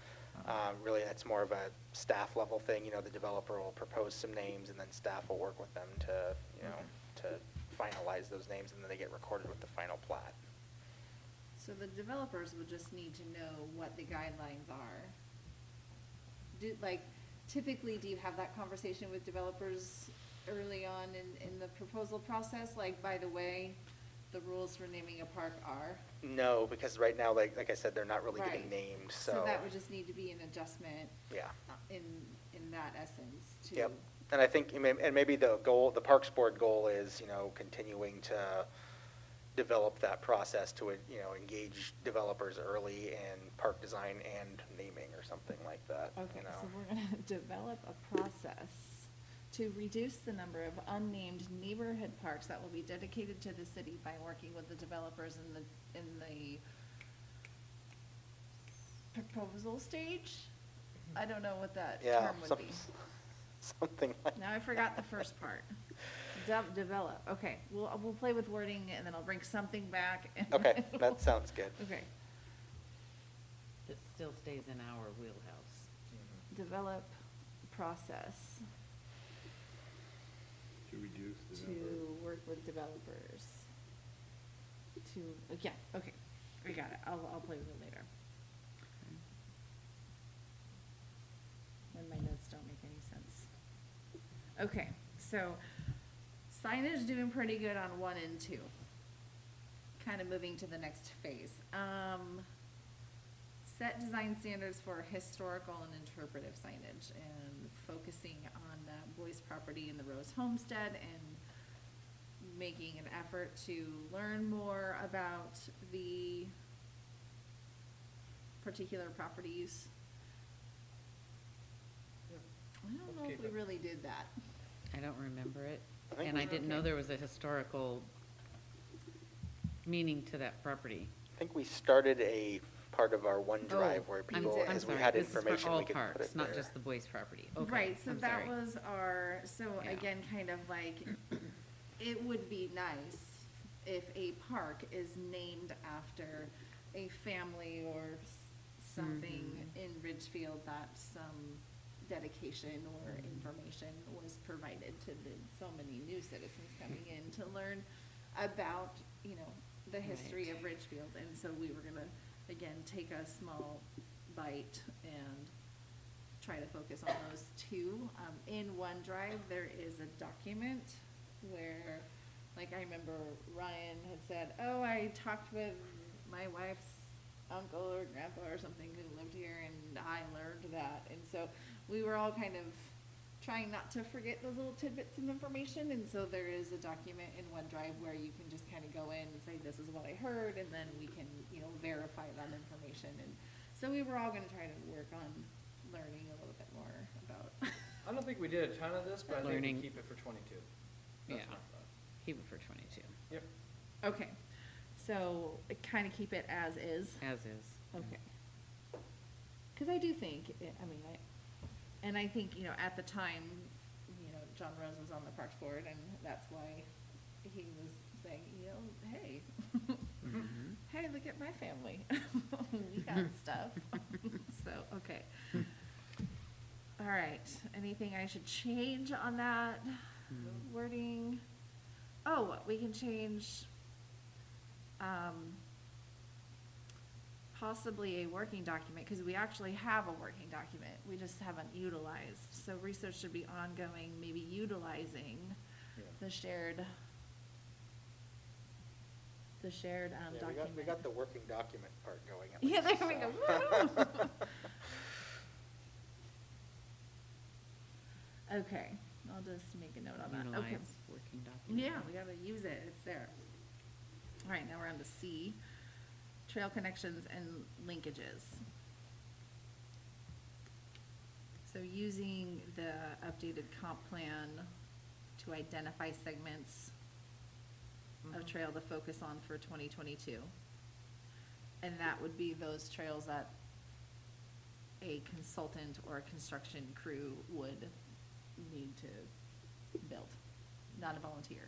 Um, Really, that's more of a staff level thing, you know, the developer will propose some names, and then staff will work with them to, you know, to finalize those names, and then they get recorded with the final plat. So the developers would just need to know what the guidelines are. Do, like, typically, do you have that conversation with developers early on in, in the proposal process? Like, by the way, the rules for naming a park are? No, because right now, like, like I said, they're not really getting Right. named, So so, that would just need to be an adjustment yeah. uh, in, in that essence to. Yep, and I think, and may- and maybe the goal, the Parks Board goal is, you know, continuing to develop that process to, you know, engage developers early in park design and naming or something like that, Okay, you know. so we're gonna develop a process to reduce the number of unnamed neighborhood parks that will be dedicated to the city by working with the developers in the, in the proposal stage? I don't know what that Yeah, term would some- be. something like. Now I forgot the first part. De- develop, okay, we'll, we'll play with wording and then I'll bring something back. and Okay, then that sounds good. Okay, That still stays in our wheelhouse. develop process To reduce the number. to work with developers. To, yeah, okay, I got it, I'll, I'll play with it later. When my notes don't make any sense. Okay, so signage doing pretty good on one and two. Kind of moving to the next phase. Um, set design standards for historical and interpretive signage and focusing on uh, Boyce property in the Rose Homestead and making an effort to learn more about the particular properties. I don't know if we really did that. I don't remember it, I think and we- I didn't know Okay. there was a historical meaning to that property. I think we started a part of our OneDrive Oh, where I'm- people, did. I'm as we sorry, had this is for information, all we could put parks, it not there. just the Boyce property. Okay, Right, so I'm that sorry. was our, so Yeah. again, kind of like, it would be nice if a park is named after a family or s- something Mhm. in Ridgefield that some dedication or Mhm. information was provided to the, so many new citizens coming in to learn about, you know, the history Right. of Ridgefield. And so we were gonna, again, take a small bite and try to focus on those two. Um, in OneDrive, there is a document where, like, I remember Ryan had said, oh, I talked with my wife's uncle or grandpa or something who lived here, and I learned that. And so we were all kind of trying not to forget those little tidbits of information, and so there is a document in OneDrive where you can just kind of go in and say, this is what I heard, and then we can, you know, verify that information. And so we were all gonna try to work on learning a little bit more about. I don't think we did a ton of this, but I think Learning. we keep it for twenty-two. That's Yeah. my thought. Keep it for twenty-two, Yep. Okay, so kind of keep it as is. as is. yeah. Okay. Because I do think, it- I mean, I, and I think, you know, at the time, you know, John Rose was on the Parks Board, and that's why he was saying, you know, hey, Mhm. hey, look at my family. We got stuff. So, okay. All right, anything I should change on that wording? Oh, we can change, um, possibly a working document, because we actually have a working document, we just haven't utilized. So research should be ongoing, maybe utilizing Yeah. the shared, the shared, um, Yeah, we document. got, we got the working document part going at Yeah, least, there we so. go. Woo! Okay, I'll just make a note on that, okay. Utilize working document. Yeah, we gotta use it, it's there. All right, now we're on to C, trail connections and linkages. So using the updated comp plan to identify segments of trail to focus on for twenty twenty-two. And that would be those trails that a consultant or a construction crew would need to build, not a volunteer.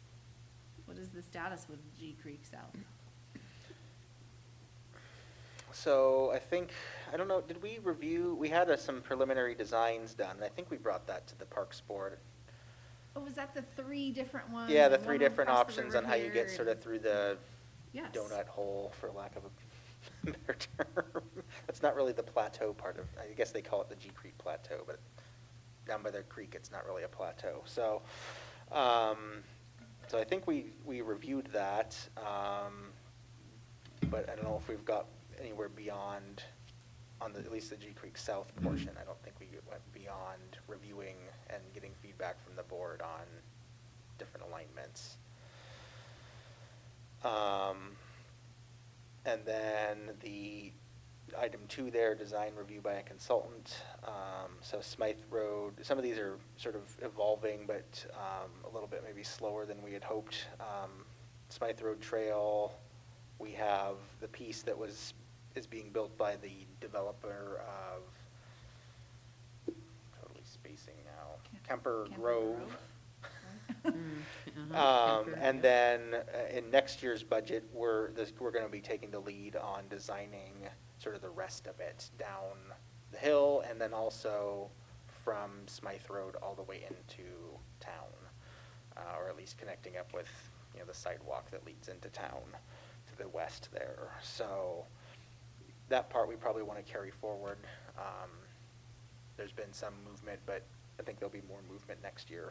What is the status with G Creek South? So I think, I don't know, did we review, we had uh, some preliminary designs done. I think we brought that to the Parks Board. Oh, was that the three different ones? Yeah, the and three one different across the options river on how you get here sort of and- through the Yes. donut hole, for lack of a better term. That's not really the plateau part of, I guess they call it the G Creek Plateau, but down by the creek, it's not really a plateau. So, um, so I think we, we reviewed that, um, but I don't know if we've got anywhere beyond, on the, at least the G Creek South portion, I don't think we went beyond reviewing and getting feedback from the board on different alignments. Um, and then the item two there, design review by a consultant. Um, so Smythe Road, some of these are sort of evolving, but um, a little bit maybe slower than we had hoped. Um, Smythe Road Trail, we have the piece that was, is being built by the developer of, totally spacing now, Kemper Kemper Grove. Grove, right? Mm, uh-huh, Um, Kemper, and yeah. then uh, in next year's budget, we're, this, we're gonna be taking the lead on designing sort of the rest of it down the hill, and then also from Smythe Road all the way into town, uh, or at least connecting up with, you know, the sidewalk that leads into town to the west there. So that part we probably wanna carry forward. Um, there's been some movement, but I think there'll be more movement next year.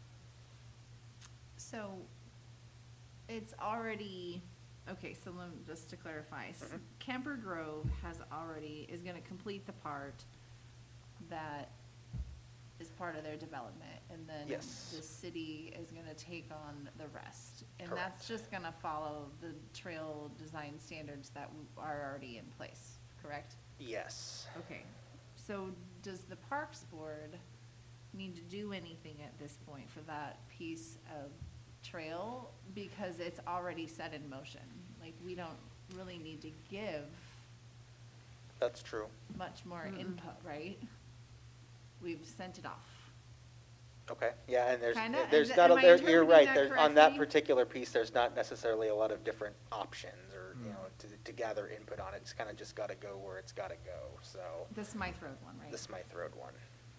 So it's already, okay, so let me, just to clarify, S- Mhm. Kemper Grove has already, is gonna complete the part that is part of their development, and then Yes. the city is gonna take on the rest. And that's Correct. just gonna follow the trail design standards that w- are already in place, correct? Yes. Okay, so does the Parks Board need to do anything at this point for that piece of trail? Because it's already set in motion. Like, we don't really need to give That's true. much more Mm-mm. input, right? We've sent it off. Okay, yeah, and there's, Kinda? there's Is that- not, a- am I there, you're interpreting right, that there's, on that correctly? particular piece, there's not necessarily a lot of different options or, you Mm. know, to, to gather input on it. It's kind of just gotta go where it's gotta go, so. The Smythe Road one, right? The Smythe Road one.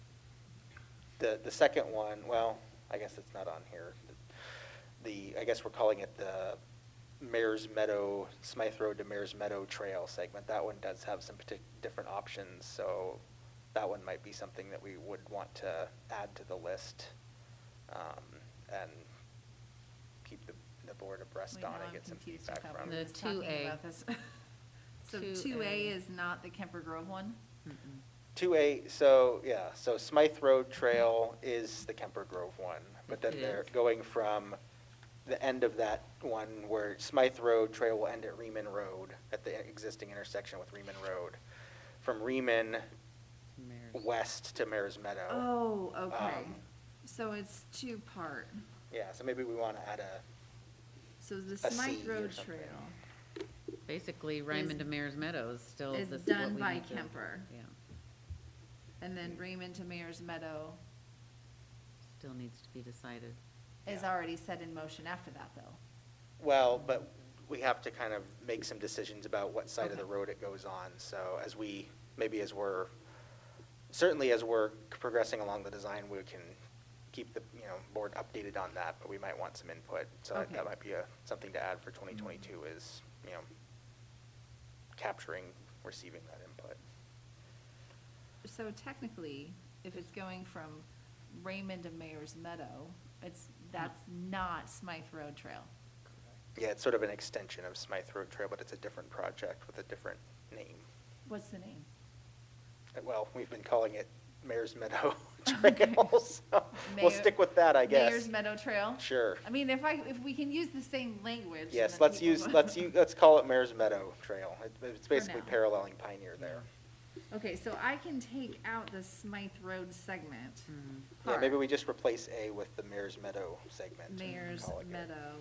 The, the second one, well, I guess it's not on here. The, I guess we're calling it the Mayor's Meadow, Smythe Road to Mayor's Meadow Trail segment. That one does have some partic, different options, so that one might be something that we would want to add to the list, um, and keep the, the board abreast Wait, on now and I'm get some confused feedback with how from. we were The just talking 2A. about this. So two two A A. is not the Kemper Grove one? Mm-mm. Two A, so, yeah, so Smythe Road Trail is the Kemper Grove one, but then It they're is. going from the end of that one where Smythe Road Trail will end at Reman Road, at the existing intersection with Reman Road. From Reman Mayor's. west to Mayor's Meadow. Oh, okay. Um, So it's two-part. Yeah, so maybe we want to add a, So the a Smythe C or Road something. Trail Basically, Ryman to Mayor's Meadows still. is this is what done we by need to- Kemper. Yeah, and then Raymond to Mayor's Meadow still needs to be decided. is Yeah. already set in motion after that, though. well, but we have to kind of make some decisions about what side of the Okay. road it goes on. So as we, maybe as we're, certainly as we're progressing along the design, we can keep the, you know, board updated on that, but we might want some input. So that- Okay. that might be a, something to add for twenty twenty-two is, you know, capturing, receiving that input. So technically, if it's going from Raymond to Mayor's Meadow, it's, that's not Smythe Road Trail. Yeah, it's sort of an extension of Smythe Road Trail, but it's a different project with a different name. What's the name? Uh, Well, we've been calling it Mayor's Meadow Okay. Trail, so we'll Mayor- stick with that, I guess. Mayor's Meadow Trail? Sure. I mean, if I, if we can use the same language. Yes, then the let's people use, will- let's use, let's call it Mayor's Meadow Trail. It- It's For basically now. paralleling Pioneer there. Okay, so I can take out the Smythe Road segment. Mm. Yeah, part. maybe we just replace A with the Mayor's Meadow segment. and Mayor's call it good. Meadow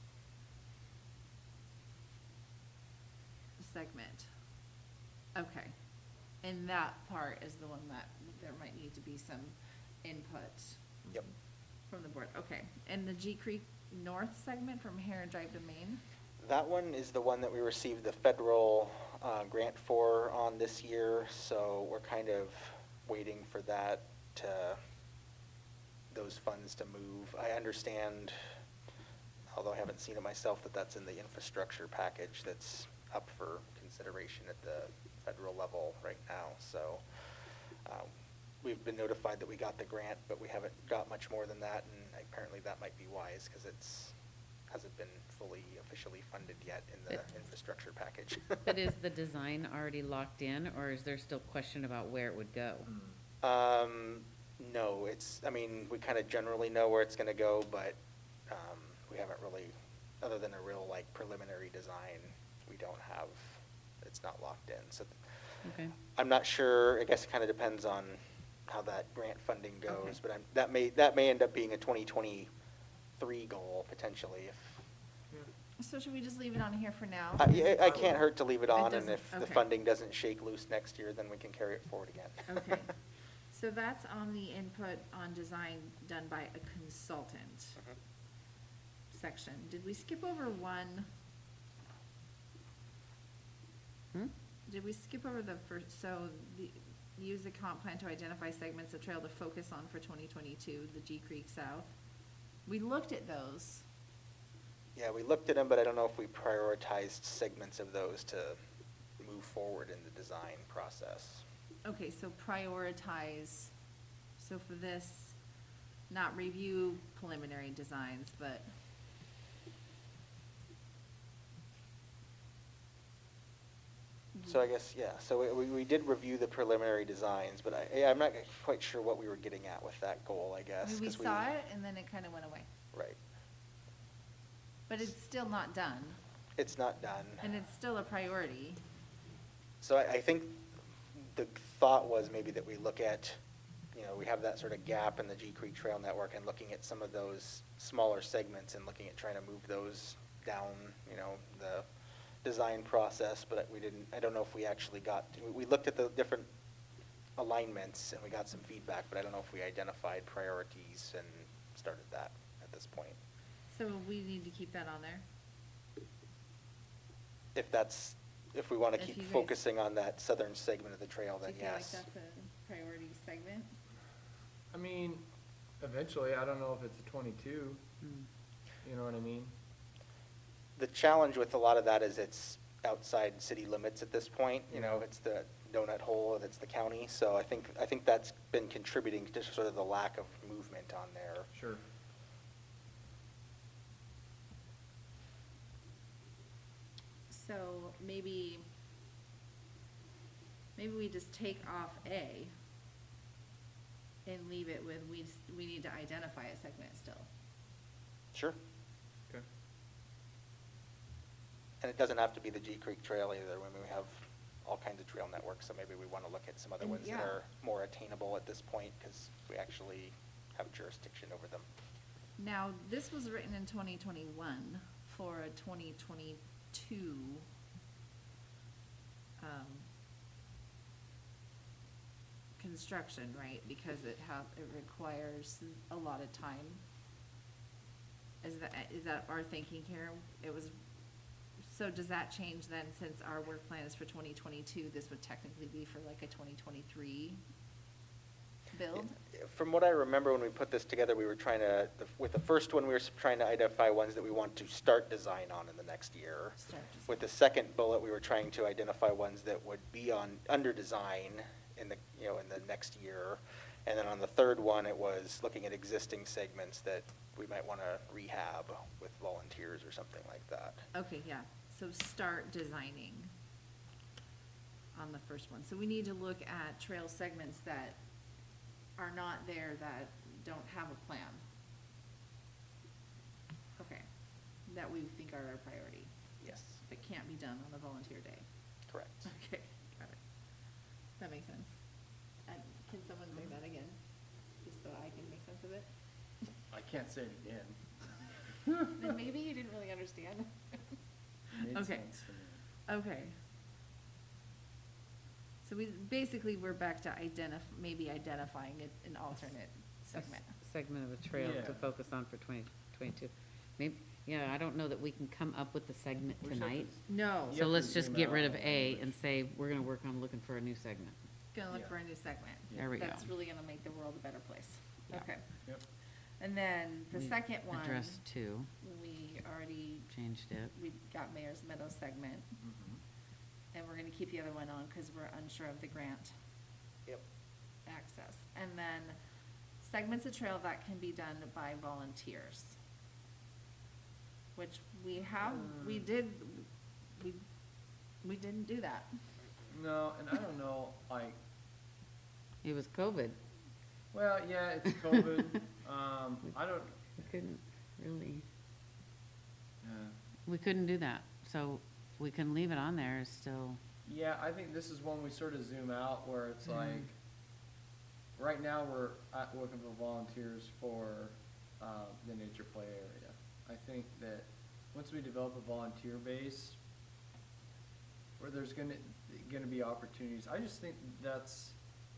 segment. Okay. And that part is the one that there might need to be some input Yep. from the board. Okay. And the G Creek North segment from Heron Drive to Maine? That one is the one that we received the federal uh, grant for on this year, so we're kind of waiting for that to, those funds to move. I understand, although I haven't seen it myself, that that's in the infrastructure package that's up for consideration at the federal level right now, so um, we've been notified that we got the grant, but we haven't got much more than that, and apparently that might be wise, because it's, hasn't been fully officially funded yet in the But- infrastructure package. But is the design already locked in, or is there still question about where it would go? Um, no, it's, I mean, we kind of generally know where it's gonna go, but, um, we haven't really, other than a real like preliminary design, we don't have, it's not locked in, so. Okay. I'm not sure, I guess it kind of depends on how that grant funding Okay. goes, but I'm, that may, that may end up being a twenty twenty-three goal potentially if, So should we just leave it on here for now? I, yeah, I can't hurt to leave it It on, and doesn't- if the okay. funding doesn't shake loose next year, then we can carry it forward again. Okay, so that's on the input on design done by a consultant Mhm. section. Did we skip over one? Hmm? Did we skip over the first, so the, use the comp plan to identify segments of trail to focus on for twenty twenty-two, the G Creek South? We looked at those. Yeah, we looked at them, but I don't know if we prioritized segments of those to move forward in the design process. Okay, so prioritize, so for this, not review preliminary designs, but. So I guess, yeah, so we- we, we did review the preliminary designs, but I, yeah, I'm not quite sure what we were getting at with that goal, I I guess. mean, we 'cause saw it and then it kind of went away, Right. but it's still not done, It's not done. and it's still a priority. So I, I think the thought was maybe that we look at, you know, we have that sort of gap in the G Creek Trail Network and looking at some of those smaller segments and looking at trying to move those down, you know, the design process, but we didn't, I don't know if we actually got, we- we looked at the different alignments and we got some feedback, but I don't know if we identified priorities and started that at this point. So we need to keep that on there. If that's, if we want to If you keep guys- focusing on that southern segment of the trail, Do then you feel like yes. that's a priority segment? I mean, eventually, I don't know if it's a twenty-two, Hmm. you know what I mean? The challenge with a lot of that is it's outside city limits at this point, you know, Yeah. it's the donut hole and it's the county, so I think, I think that's been contributing to sort of the lack of movement on there. Sure. So maybe, maybe we just take off A and leave it with, we, s- we need to identify a segment still. Sure. Okay. And it doesn't have to be the G Creek Trail either, I mean, we have all kinds of trail networks, so maybe we want to look at some other And ones that yeah. are more attainable at this point, because we actually have jurisdiction over them. Now, this was written in twenty twenty-one for a twenty twenty-two, um, construction, right? Because it have, it requires a lot of time. Is that, is that our thinking here? It was, so does that change then, since our work plan is for twenty twenty-two, this would technically be for like a twenty twenty-three build? From what I remember, when we put this together, we were trying to, with the first one, we were trying to identify ones that we want to start design on in the next year. Start design. With the second bullet, we were trying to identify ones that would be on, under design in the, you know, in the next year. And then on the third one, it was looking at existing segments that we might want to rehab with volunteers or something like that. Okay, yeah, so start designing on the first one. So we need to look at trail segments that are not there, that don't have a plan. Okay, that we think are our priority, Yes, that can't be done on a volunteer day. correct. Okay, got it. That makes sense. And can someone say that again, just so I can make sense of it? I can't say it again. Then maybe you didn't really understand. Made Okay. sense to me. Okay. So we, basically, we're back to identif, maybe identifying it- an alternate segment. Segment of a trail Yeah. to focus on for twenty twenty-two. Maybe, yeah, I don't know that we can come up with the segment We just have tonight. to- No, You So have to let's just zoom get out rid of on A language. and say, we're gonna work on looking for a new segment. gonna look Yeah. for a new segment. There we go. That's really gonna make the world a better place. Yeah. Okay. Yep. And then the We second one, Address two, we already, changed it. we got Mayor's Meadow segment, Mhm. and we're gonna keep the other one on because we're unsure of the grant Yep. access. And then segments of trail that can be done by volunteers. Which we have, we Mm. did, we, we didn't do that. No, and I don't know, like, It was COVID. well, yeah, it's COVID, um, I don't, We couldn't really, yeah. we couldn't do that. So we can leave it on there is still, Yeah, I think this is one we sort of zoom out where it's Mhm. like, right now, we're at, looking for volunteers for, uh, the nature play area. I think that once we develop a volunteer base, where there's gonna, gonna be opportunities, I just think that's,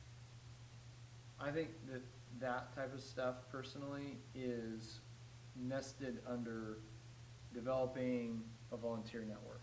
I think that that type of stuff personally is nested under developing a volunteer network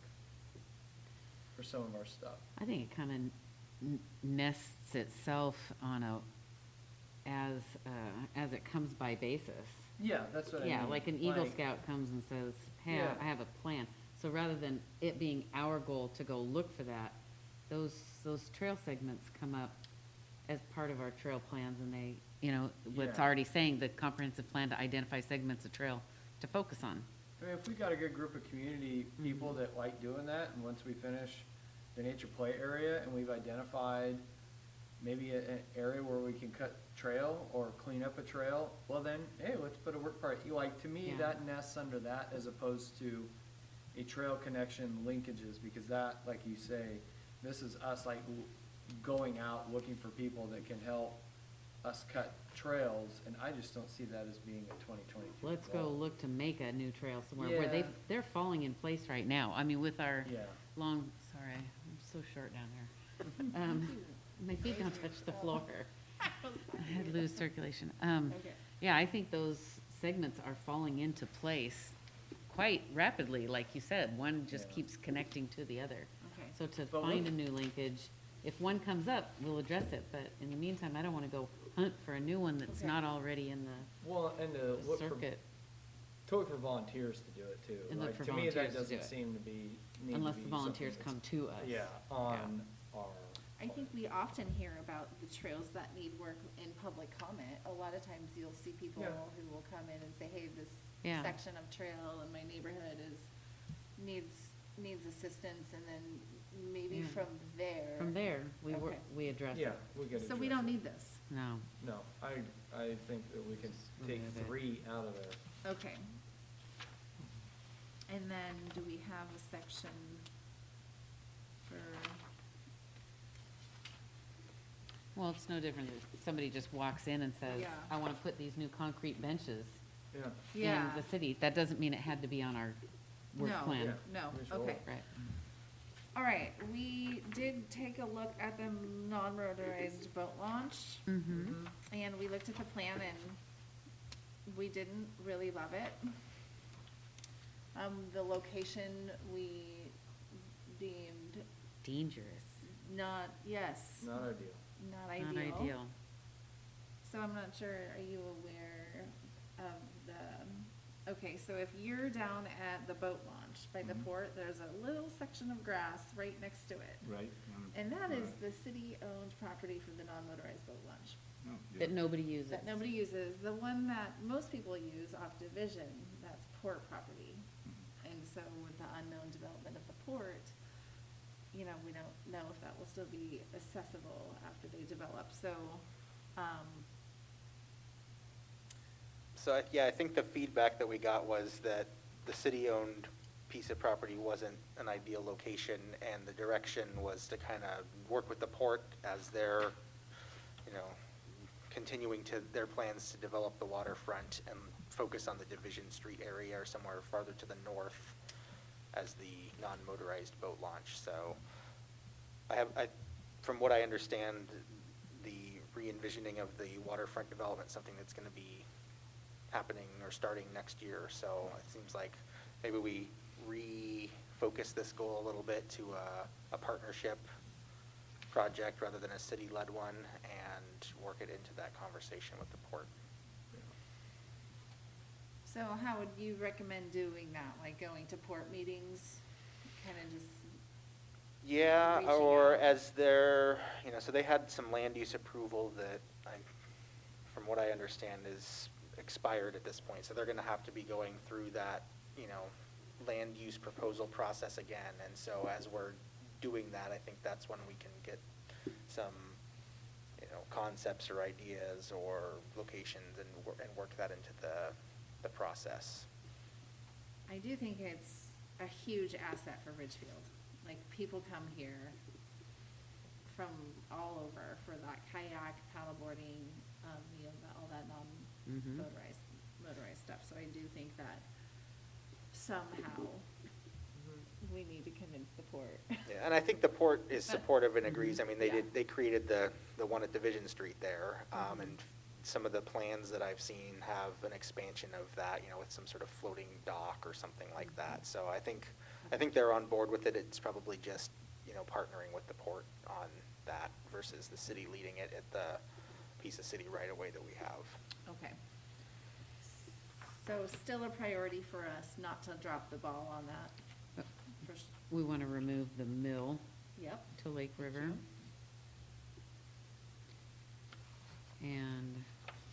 for some of our stuff. I think it kind of nests itself on a, as, uh, as it comes by basis. Yeah, that's what I mean. Yeah, like an Eagle Like- Scout comes and says, hey, Yeah. I have a plan. So rather than it being our goal to go look for that, those, those trail segments come up as part of our trail plans and they, you know, what's Yeah. already saying the comprehensive plan to identify segments of trail to focus on. I mean, if we got a good group of community people Mhm. that like doing that, and once we finish the nature play area, and we've identified maybe a- an area where we can cut trail or clean up a trail, well then, hey, let's put a work party, like, to me, Yeah. that nests under that as opposed to a trail connection linkages, because that, like you say, this is us like l- going out looking for people that can help us cut trails, and I just don't see that as being a twenty twenty-two Let's go goal. look to make a new trail somewhere where they, Yeah. they're falling in place right now. I mean, with our Yeah. long, sorry, I'm so short down here. Um, my feet don't touch the floor. I had loose circulation. Um, Okay. yeah, I think those segments are falling into place quite rapidly, like you said. One just Yeah. keeps connecting to the other. Okay. So to But find look- a new linkage, if one comes up, we'll address it, but in the meantime, I don't wanna go hunt for a new one that's Okay. not already in the Well, and to the look for, circuit, to look for volunteers to do it too. And look Like, for to me, that volunteers to do doesn't it. seem to be, need to unless be the volunteers something come that's- to us. Yeah, on our. I think we often hear about the trails that need work in public comment. A lot of times you'll see people Yeah. who will come in and say, hey, this Yeah. section of trail in my neighborhood is, needs, needs assistance, and then maybe Yeah. from there. From there, we were, Okay. we address Yeah, it. we get it. So we don't need this. No, No, I, I think that we can take remove it. three out of there. Okay. And then do we have a section for, well, it's no different if somebody just walks in and says, Yeah. I wanna put these new concrete benches Yeah. yeah, in the city. That doesn't mean it had to be on our work No. plan. Yeah. no, We should okay. Right. All right, we did take a look at the non-motorized boat launch. Mm-hmm. And we looked at the plan and we didn't really love it. Um, the location we deemed Dangerous, not, yes, Not ideal. not not ideal. ideal. So I'm not sure, are you aware of the, okay, so if you're down at the boat launch by the Mhm. port, there's a little section of grass right next to it. Right. And that is Right. the city-owned property for the non-motorized boat launch. Oh, yeah. That nobody uses. That nobody uses. The one that most people use off Division, that's port property. And so with the unknown development of the port, you know, we don't know if that will still be accessible after they develop, so, um, So, I- yeah, I think the feedback that we got was that the city-owned piece of property wasn't an ideal location, and the direction was to kind of work with the port as they're, you know, continuing to, their plans to develop the waterfront and focus on the Division Street area or somewhere farther to the north as the non-motorized boat launch. So I have, I, from what I understand, the re-envisioning of the waterfront development, something that's gonna be happening or starting next year. So it seems like maybe we refocus this goal a little bit to a, a partnership project rather than a city-led one, and work it into that conversation with the port. So how would you recommend doing that? Like going to port meetings, kind of just, Yeah, Reaching or out. as their, you know, so they had some land use approval that I, from what I understand, is expired at this point. So they're gonna have to be going through that, you know, land use proposal process again. And so as we're doing that, I think that's when we can get some, you know, concepts or ideas or locations and, wor- and work that into the, the process. I do think it's a huge asset for Ridgefield. Like, people come here from all over for that kayak, paddleboarding, um, you know, that- all that Mhm. non-motorized, motorized stuff. So I do think that somehow we need to convince the port. Yeah, and I think the port is supportive and agrees. I mean, they did, they created the, the one at Division Street there. Um, and some of the plans that I've seen have an expansion of that, you know, with some sort of floating dock or something like that. So I think, I think they're on board with it. It's probably just, you know, partnering with the port on that versus the city leading it at the piece of city right away that we have. Okay. So still a priority for us not to drop the ball on that. But For s- We want to remove the mill Yep. to Lake River. And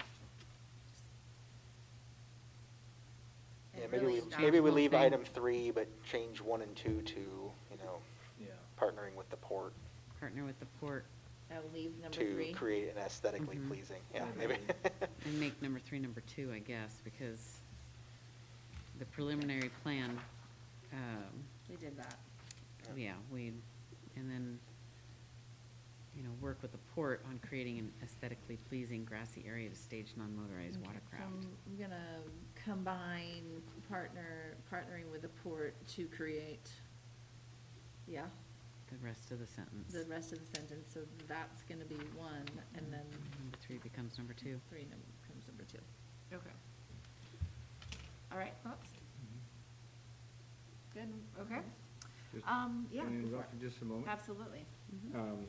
Yeah, And maybe we, really maybe we not- leave thing. item three, but change one and two to, you know, Yeah. partnering with the port partner with the port I'll leave number to three. create an aesthetically Mhm. pleasing, yeah, Mhm. maybe. and make number three number two, I guess, because the preliminary plan, um, We did that. yeah, we, and then, you know, work with the port on creating an aesthetically pleasing grassy area to stage non-motorized Okay, so watercraft. I'm I'm gonna combine partner, partnering with the port to create, yeah, The rest of the sentence. the rest of the sentence, so that's gonna be one, and then Number three becomes number two. three num- comes number two. Okay. All right, thoughts? Good, okay. Just- Um, yeah. Can I go for interrupt it. for just a moment? Absolutely. Um,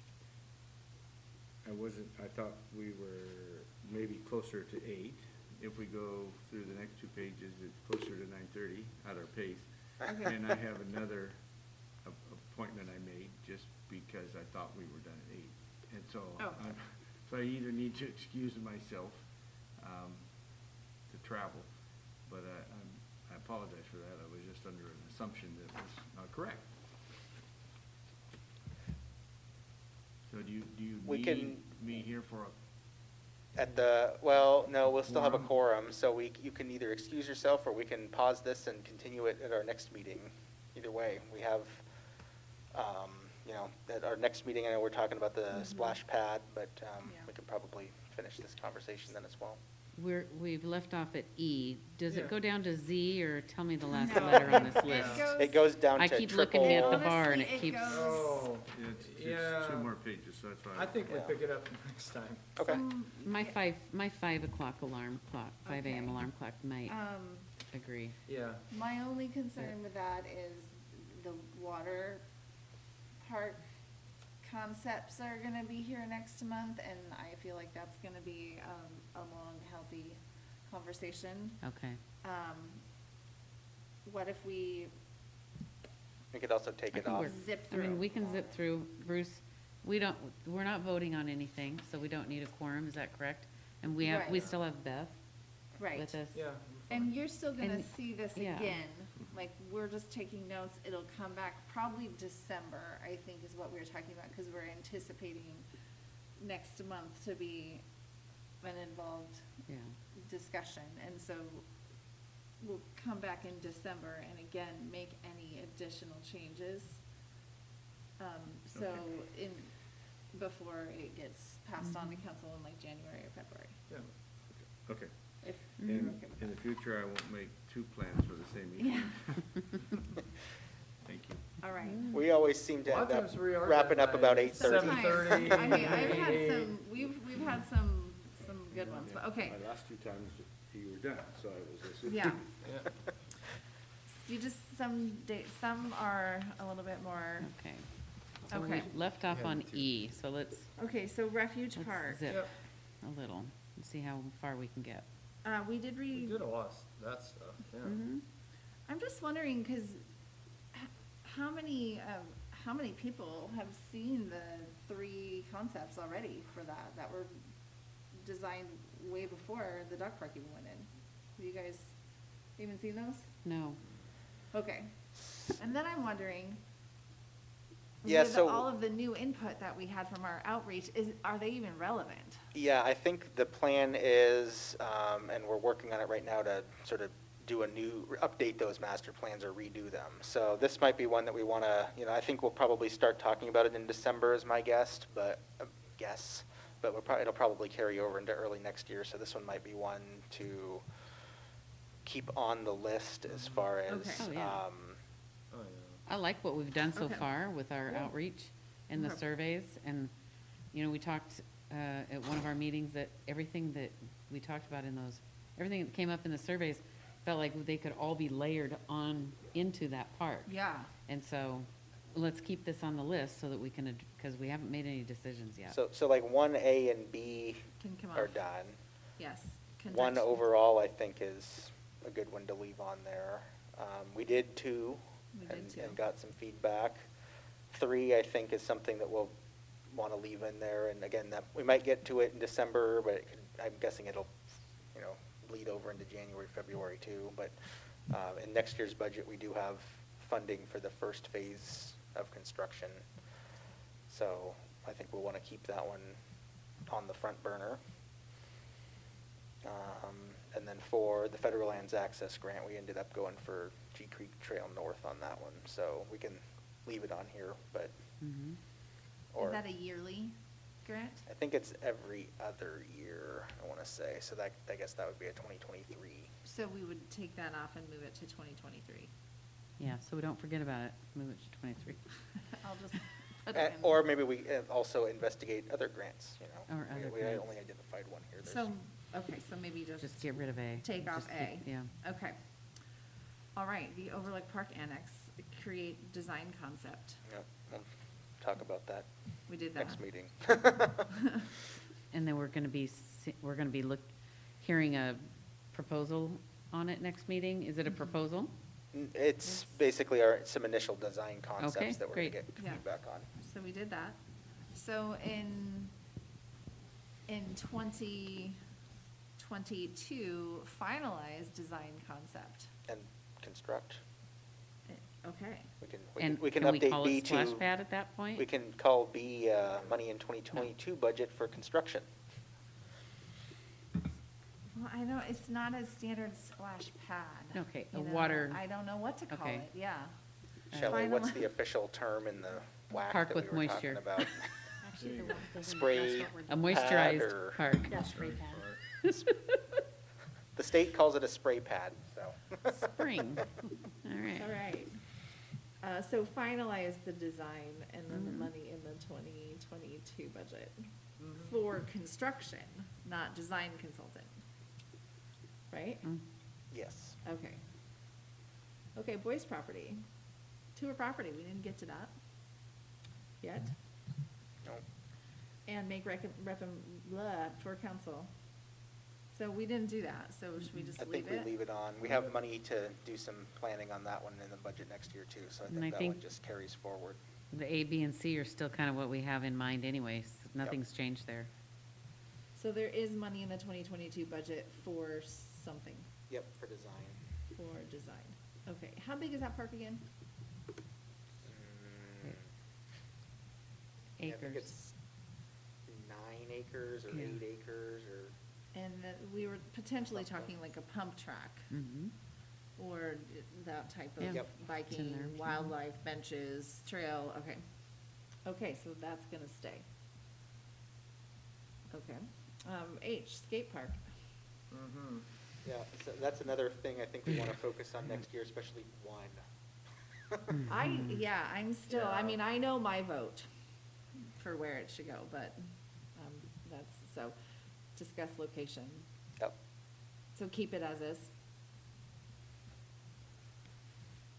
I wasn't, I thought we were maybe closer to eight. If we go through the next two pages, it's closer to nine thirty at our pace. Okay. And I have another a- appointment I made just because I thought we were done at eight. And so, Oh. I'm- so I either need to excuse myself um, to travel, but I, I'm- I apologize for that. I was just under an assumption that was not correct. So do you, do you We need can- me here for a, At the, well, no, we'll still have a Quorum. quorum, so we, you can either excuse yourself or we can pause this and continue it at our next meeting. Either way, we have, um, you know, at our next meeting, I know we're talking about the splash pad, but, um, Yeah. we can probably finish this conversation then as well. We're, we've left off at E. Does Yeah. it go down to Z, or tell me the last No, letter on this it list? goes- It goes down I to keep triple. looking at the bar and Honestly, it keeps, goes- Oh, it's, it's Yeah. two more pages, so that's why. I think we Yeah. pick it up next time. Okay. Some- my five, my five o'clock alarm clock, five AM Okay. alarm clock might Um, agree. Yeah. my only concern with that is the water park concepts are gonna be here next month, and I feel like that's gonna be, um, a long, healthy conversation. Okay. Um, what if we We could also take I it can off. work- zip I mean, through? we can zip through. Bruce, we don't, we're not voting on anything, so we don't need a quorum, is that correct? And we have, we Right. still have Beth Right. with us. Yeah. And you're still gonna And- see this yeah. again, like, we're just taking notes, it'll come back probably December, I think is what we were talking about, cause we're anticipating next month to be an involved Yeah. discussion, and so we'll come back in December and again, make any additional changes. Um, so in, before it gets passed on to council in like January or February, Yeah. Okay. if Mm-hmm. you're In, okay with in the that. future, I won't make two plans for the same meeting. Yeah, Thank you. all right. We always seem A to lot of end up times we are wrapping done up by about eight thirty. seven thirty. Sometimes, I mean, I've had some, we've, we've had some, some good ones, but okay. My last two times, you were done, so I was assuming. Yeah. Yeah. you just, some dates, some are a little bit more, Okay. So we Okay. left off Yeah, on me too. E, so let's, okay, so Refuge let's Park. zip Yep. a little and see how far we can get. Uh, we did We read, did a lot of s- that stuff, yeah. Mm-hmm. I'm just wondering, cause h- how many, um, how many people have seen the three concepts already for that, that were designed way before the dog park even went in? Have you guys even seen those? No. Okay, and then I'm wondering, Yeah, with so- all of the new input that we had from our outreach, is, are they even relevant? Yeah, I think the plan is, um, and we're working on it right now to sort of do a new, update those master plans or redo them. So this might be one that we want to, you know, I think we'll probably start talking about it in December is my guess, but, uh, guess. But we'll probably, it'll probably carry over into early next year, so this one might be one to keep on the list as far as, Okay. Oh, yeah. um, Oh, yeah. I like what we've done so Okay. far with our Yeah. outreach and the Okay. surveys. And, you know, we talked uh, at one of our meetings that everything that we talked about in those, everything that came up in the surveys felt like they could all be layered on into that park. Yeah. And so let's keep this on the list so that we can, because we haven't made any decisions yet. so, so like one A and B Can come are off. done. Yes. One Conjunction. overall, I think, is a good one to leave on there. Um, we did two. We did and, two. and got some feedback. Three, I think, is something that we'll want to leave in there, and again, that, we might get to it in December, but it could- I'm guessing it'll, you know, bleed over into January, February too, but, uh, in next year's budget, we do have funding for the first phase of construction. So I think we'll want to keep that one on the front burner. Um, and then for the Federal Lands Access Grant, we ended up going for G Creek Trail North on that one, so we can leave it on here, but, Mhm. or, Is that a yearly grant? I think it's every other year, I want to say, so that, I guess that would be a twenty twenty-three. So we would take that off and move it to twenty twenty-three. Yeah, so we don't forget about it. Move it to twenty-three. I'll just put Uh, it in. Or maybe we uh, also investigate other grants, you know? Or We- other We grants. only identified one here. There's- So, okay, so maybe just. Just get rid of A. Take off Just keep- A. Yeah. Okay. All right, the Overlook Park Annex, create design concept. Yeah, we'll talk about that We did that. next meeting. And then we're gonna be, si- we're gonna be look, hearing a proposal on it next meeting. Is it a Mm-hmm. proposal? It's basically our, some initial design concepts Okay, that we're gonna great. get Yeah. feedback on. So we did that. So in, in twenty twenty-two, finalize design concept. And construct. Eh, Okay. We can, we can, And we can can we update call B it splash to, pad at that point? we can call B, uh, money in twenty twenty-two budget for construction. Well, I know, it's not a standard splash pad. Okay, a you know, water- I don't know what to call Okay. it, yeah. Shelley, what's Final- the official term in the whack Park that we with were talking moisture. about? Actually, the one thing, Spray that's what we're A doing. Pad moisturized or- park. Yeah, spray pad. The state calls it a spray pad, so. Spring. All right. All right. Uh, so finalize the design and then the Mhm. money in the twenty twenty-two budget for construction, not design consultant. Right? Mm. Yes. Okay. Okay, boys property. Tour property, we didn't get to that yet. No. And make recom, recom, blah, for council. So we didn't do that, so should we just I leave think we it? leave it on. We have money to do some planning on that one in the budget next year too, so I And I think that one think- just carries forward. The A, B, and C are still kind of what we have in mind anyways. Nothing's changed there. So there is money in the twenty twenty-two budget for something, Yep, for design. for design. Okay, how big is that park again? Mm, I think Acres. it's nine acres or Yeah. eight acres or, And that we were potentially Something. talking like a pump track Mm-hmm. or that type Yeah. of Yep. It's in biking, there. wildlife benches, trail, okay. Okay, so that's gonna stay. Okay. Um, H, skate park. Mm-hmm. yeah, so that's another thing I think we want to focus on next year, especially one. I, Mm-hmm. yeah, I'm still, I Yeah. mean, I know my vote for where it should go, but, um, that's, so, discuss location. Yep. So keep it as is.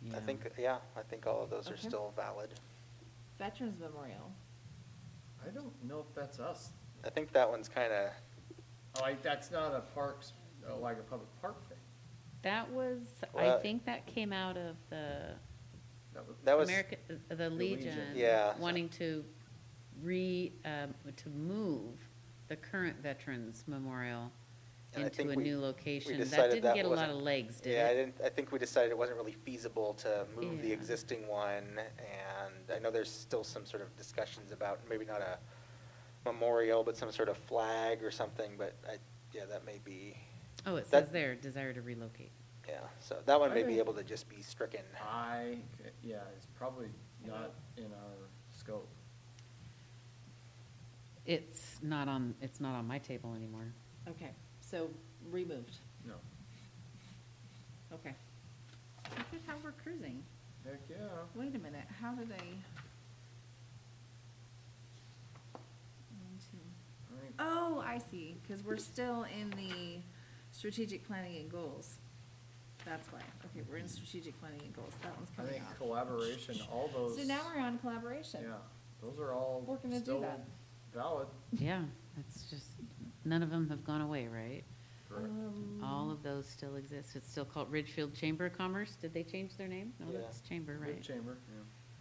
I Yeah. think, yeah, I think all of those are Okay. still valid. Veterans Memorial. I don't know if that's us. I think that one's kind of, Like, that's not a parks, uh, like a public park thing. That was, I Well- think that came out of the That was, that was, American, uh, the Legion. Legion. Yeah. Wanting to re, um, to move the current Veterans Memorial And I into think a we- new we location. That decided didn't that get a lot wasn't- of legs, did yeah, I it? didn't, I think we decided it wasn't really feasible to move the Yeah. existing one, and I know there's still some sort of discussions about maybe not a memorial, but some sort of flag or something, but I, yeah, that may be, Oh, it that- says there, desire to relocate. yeah, so that one may be Okay. able to just be stricken. I, yeah, it's probably not in our scope. It's not on, it's not on my table anymore. Okay, so removed. No. Okay. Look at how we're cruising. Heck, yeah. Wait a minute, how did I? One, two. I think- Oh, I see, because we're still in the strategic planning and goals. That's why. Okay, we're in strategic planning and goals. That one's I coming think off. collaboration, all those. So now we're on collaboration. Yeah, those are all We're gonna do still that. valid. Yeah, it's just, none of them have gone away, right? Correct. Um, All of those still exist. It's still called Ridgefield Chamber of Commerce. Did they change their name? No, Yeah. that's Chamber, Good right? chamber, yeah.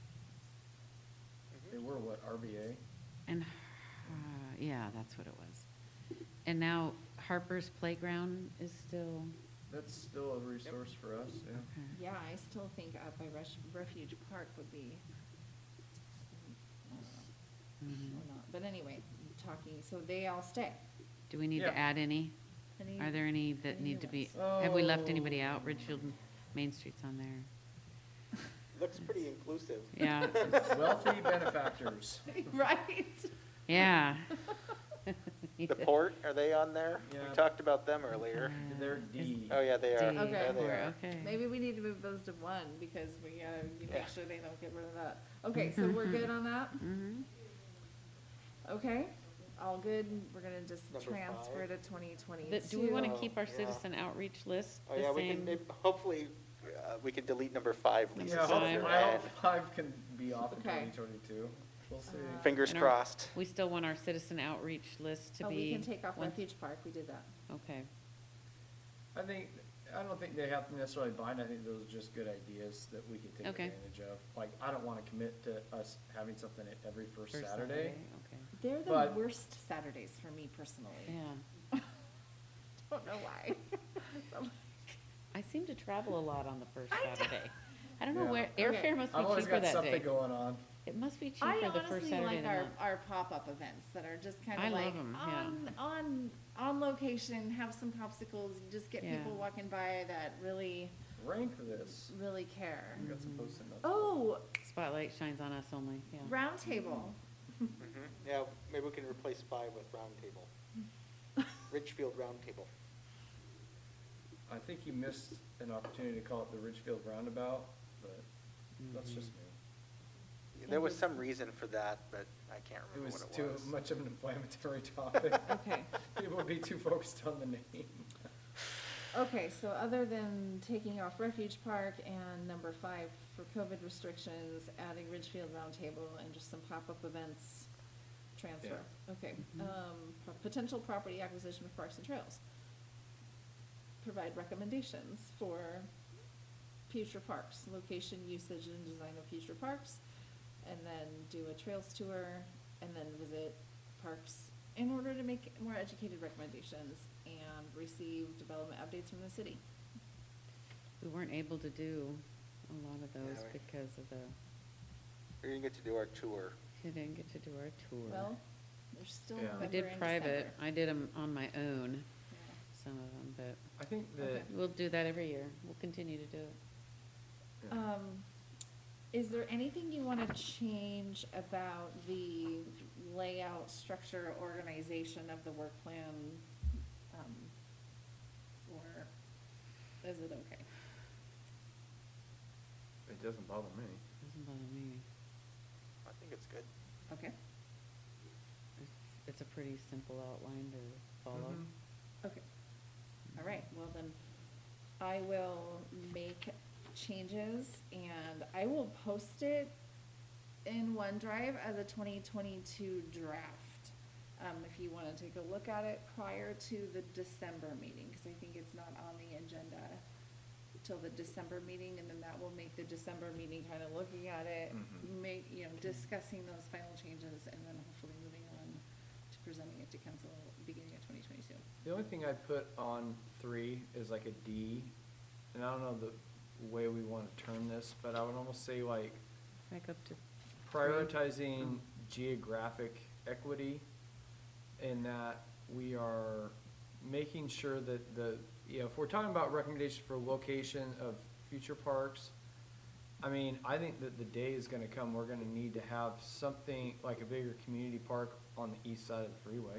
They were what, R B A? And, uh, yeah, that's what it was. And now Harper's Playground is still, That's still a resource for us, yeah. okay. Yeah, I still think up by Res- Refuge Park would be, I don't know, Mhm. or not, but anyway, talking, so they all stay. Do we need Yeah. to add any? Any- Are there any that any need to be, ones? have we left anybody out? Oh. Ridgefield and Main Street's on there. Looks pretty inclusive. Yeah, Wealthy benefactors. Right? yeah. The port, are they on there? Yeah. We talked about them earlier. They're D. Oh, yeah, they are. D, Okay. Yeah, they or- are. Okay. Maybe we need to move those to one, because we gotta make Yeah. sure they don't get rid of that. Okay, so we're good on that? Mhm. Okay, all good, we're gonna just Number transfer five. to twenty twenty-two. Th- Do we want to Oh, keep our yeah. citizen outreach list Oh, the yeah, we can, same? maybe, hopefully, uh, we can delete number five, Lisa. Yeah, said five. there, I and hope five can be off in Okay. twenty twenty-two. We'll see. Uh, Fingers And our- crossed. We still want our citizen outreach list to Oh, be. we can take off once- Refuge Park, we did that. Okay, I think, I don't think they have to necessarily bind, I think those are just good ideas that we can take Okay. advantage of. Like, I don't wanna commit to us having something at every first first Saturday. Okay, They're the But- worst Saturdays for me personally. yeah. Don't know why. I seem to travel a lot on the first I know. Saturday. I don't know Yeah. where, Okay. airfare must be I've always cheaper got that something day. going on. It must be I cheaper the first honestly Saturday like of the our, month. our pop-up events that are just kind I of love like 'em, yeah. on, on, on location, have some popsicles, you just get Yeah. people walking by that really, Rank this. really care. We got some post-it notes. Oh, Spotlight shines on us only, yeah. round table. Mhm. Yeah, maybe we can replace five with round table. Ridgefield round table. I think you missed an opportunity to call it the Ridgefield Roundabout, but that's just me. There was some reason for that, but I can't It remember was what it too was. much of an inflammatory topic. Okay. People would be too focused on the name. Okay, so other than taking off Refuge Park and number five for COVID restrictions, adding Ridgefield Roundtable and just some pop-up events, transfer. Okay, um, po- potential property acquisition for parks and trails. Provide recommendations for future parks, location, usage, and design of future parks. And then do a trails tour, and then visit parks in order to make more educated recommendations and receive development updates from the city. We weren't able to do a lot of those Yeah, we- because of the, We didn't get to do our tour. we didn't get to do our tour. Well, there's still Yeah. November I did and private, December. I did them on my own, Yeah. some of them, but I think Okay. that, we'll do that every year. We'll continue to do it. Um, is there anything you wanna change about the layout, structure, organization of the work plan? Um, or is it okay? it doesn't bother me. Doesn't bother me. I think it's good. Okay, It's, it's a pretty simple outline to follow. Mhm. okay. All right, well then, I will make changes, and I will post it in OneDrive as a twenty twenty-two draft. Um, if you wanna take a look at it prior to the December meeting, cause I think it's not on the agenda till the December meeting, and then that will make the December meeting kinda looking at it, Mhm. make, you know, discussing those final changes, and then hopefully moving on to presenting it to council beginning of twenty twenty-two. The only thing I put on three is like a D, and I don't know the way we wanna term this, but I would almost say like Back up to, prioritizing geographic equity, in that we are making sure that the, you know, if we're talking about recommendations for location of future parks, I mean, I think that the day is gonna come, we're gonna need to have something like a bigger community park on the east side of the freeway.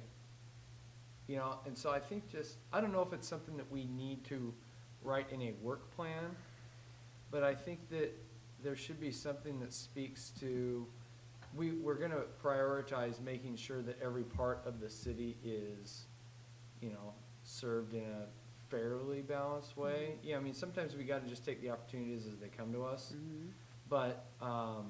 You know, and so I think just, I don't know if it's something that we need to write in a work plan, but I think that there should be something that speaks to, we, we're gonna prioritize making sure that every part of the city is, you know, served in a fairly balanced way. Yeah, I mean, sometimes we gotta just take the opportunities as they come to us, mhm. but, um,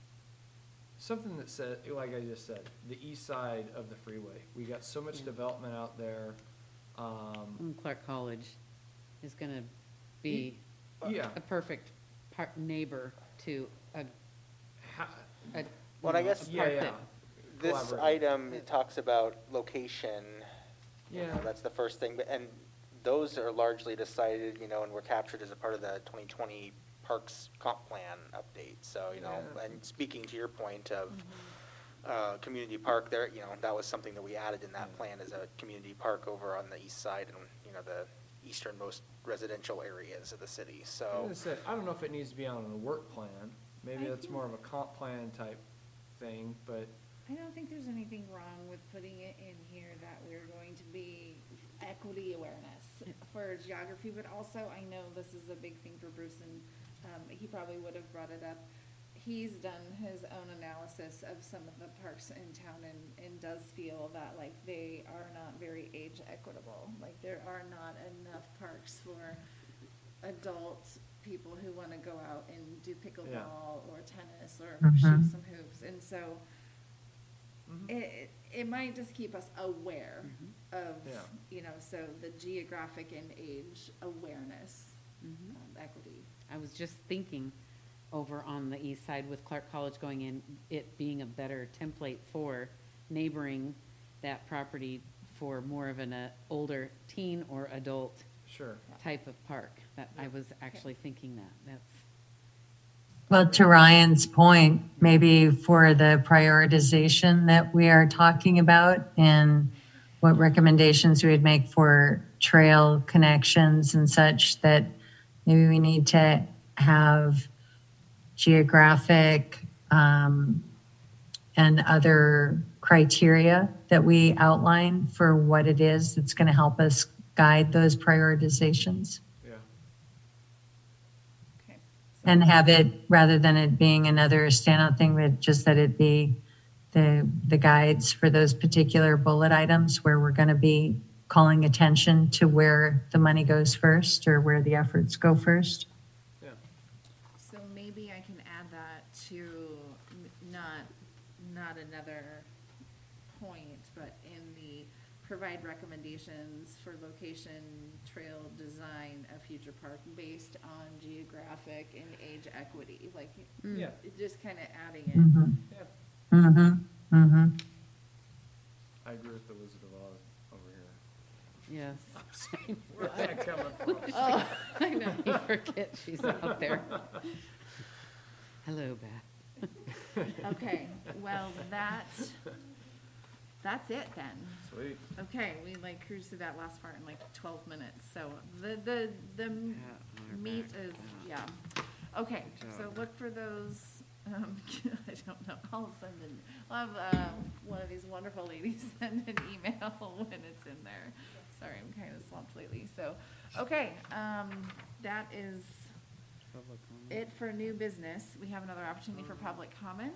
something that said, like I just said, the east side of the freeway, we got so much Yeah. development out there, um, And Clark College is gonna be yeah. a perfect par- neighbor to a, Ha- a, you Well, I know, guess- a Yeah, park yeah. that, This Collaborate. item, it talks about location. You know, Yeah. that's the first thing, but, and those are largely decided, you know, and were captured as a part of the twenty twenty Parks Comp Plan update, so, you know, Yeah. and speaking to your point of, uh, community park there, you know, that was something that we added in that Yeah. plan as a community park over on the east side and, you know, the easternmost residential areas of the city, so. As I said, I don't know if it needs to be on a work plan, maybe I that's think- more of a comp plan type thing, but, I don't think there's anything wrong with putting it in here that we're going to be equity awareness for geography, but also I know this is a big thing for Bruce, and um, he probably would have brought it up. He's done his own analysis of some of the parks in town and, and does feel that like they are not very age equitable. Like there are not enough parks for adult people who wanna go out and do pickleball or tennis or Mhm. shoot some hoops, and so Mhm. it, it might just keep us aware of, Yeah. you know, so the geographic and age awareness, Mhm. um, equity. I was just thinking over on the east side with Clark College going in, it being a better template for neighboring that property for more of an, uh, older teen or adult sure. type of park. That, I was actually thinking that, that's, Well, to Ryan's point, maybe for the prioritization that we are talking about and what recommendations we would make for trail connections and such, that maybe we need to have geographic um, and other criteria that we outline for what it is that's going to help us guide those prioritizations. Yeah. Okay. And have it, rather than it being another standout thing, but just that it be the, the guides for those particular bullet items where we're going to be calling attention to where the money goes first or where the efforts go first. Yeah. So maybe I can add that to n- not, not another point, but in the provide recommendations for location, trail design of future park based on geographic and age equity, like, Yeah. it- just kinda adding it. Mm-hmm, Yeah. mm-hmm, mm-hmm. I agree with the Wizard of Oz over here. yes. Where's that coming from? Oh, I know, you forget she's out there. Hello, Beth. Okay, well, that, that's it then. Sweet. Okay, we like cruised through that last part in like twelve minutes, so the, the, the m- Pat on her meat back, is, yeah. Okay, Good so job. look for those, um, I don't know, I'll send an, I'll have, um, one of these wonderful ladies send an email when it's in there. Sorry, I'm kinda swamped lately, so, okay, um, that is Public comment. it for new business. We have another opportunity for public comment.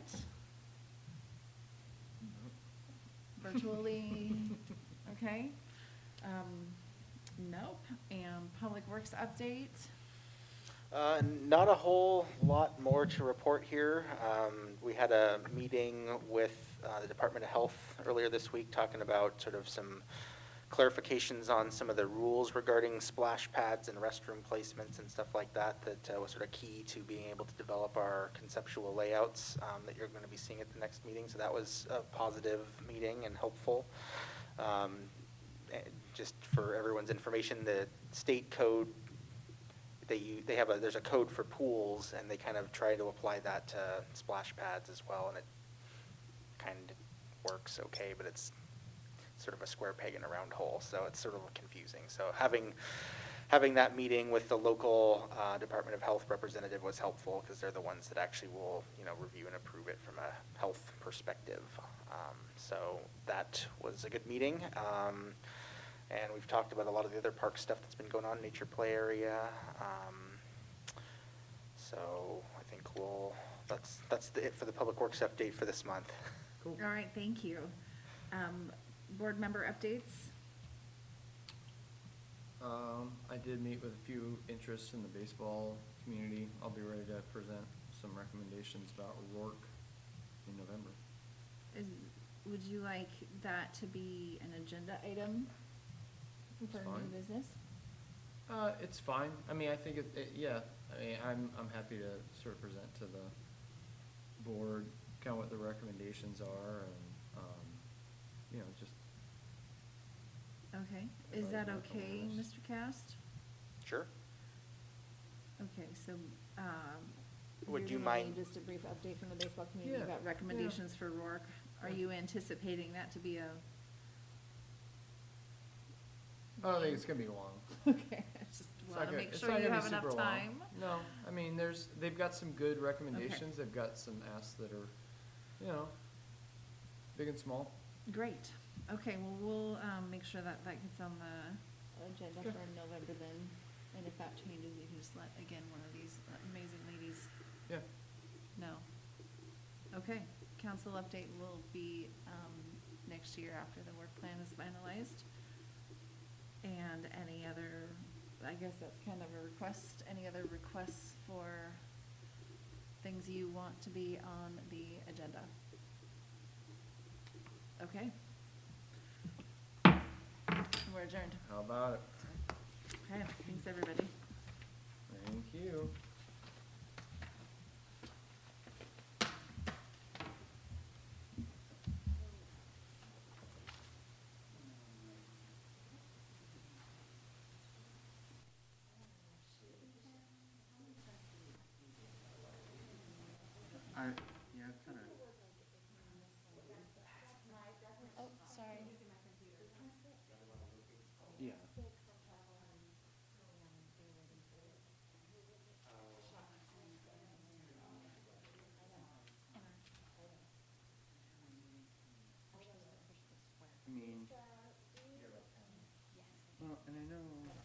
Virtually, okay. Um, nope, and public works update. Uh, Not a whole lot more to report here. Um, We had a meeting with uh, the Department of Health earlier this week, talking about sort of some clarifications on some of the rules regarding splash pads and restroom placements and stuff like that, that uh, was sort of key to being able to develop our conceptual layouts um, that you're going to be seeing at the next meeting. So that was a positive meeting and helpful. Um, eh, Just for everyone's information, the state code, they u- they have a, there's a code for pools, and they kind of try to apply that to splash pads as well, and it kind of works okay, but it's sort of a square peg in a round hole, so it's sort of confusing. So having having that meeting with the local uh, Department of Health representative was helpful, because they're the ones that actually will, you know, review and approve it from a health perspective. Um, so that was a good meeting. Um, And we've talked about a lot of the other park stuff that's been going on, nature play area. Um, so I think we'll, that's, that's the, it for the Public Works update for this month. Cool. All right, thank you. Um, board member updates? Um, I did meet with a few interests in the baseball community. I'll be ready to present some recommendations about Rourke in November. Is, would you like that to be an agenda item It's for fine. new business? Uh, it's fine. I mean, I think it, it, yeah, I mean, I'm, I'm happy to sort of present to the board kind of what the recommendations are and, um, you know, just, Okay, is Everybody's that welcome to okay, this. Mister Cast? Sure. Okay, so, um. Would you're you gonna mind- need just a brief update from the baseball community Yeah, about recommendations for Rourke. Are Yeah. you anticipating that to be a? I don't think it's gonna be long. Okay, I just It's not wanna gonna- make it's sure not you gonna be have enough super long. time. No, I mean, there's, they've got some good recommendations. They've got some asks that are, you know, big and small. Great. Okay, well, we'll, um, make sure that that gets on the agenda Okay. for November then. And if that changes, you can just let, again, one of these amazing ladies Yeah. know. Okay, council update will be, um, next year after the work plan is finalized. And any other, I guess that's kind of a request, any other requests for things you want to be on the agenda? Okay. We're adjourned. How about it? Okay, thanks, everybody. Thank you. I, yeah, it's kind of. Oh, sorry. Yeah. I mean. Well, and I know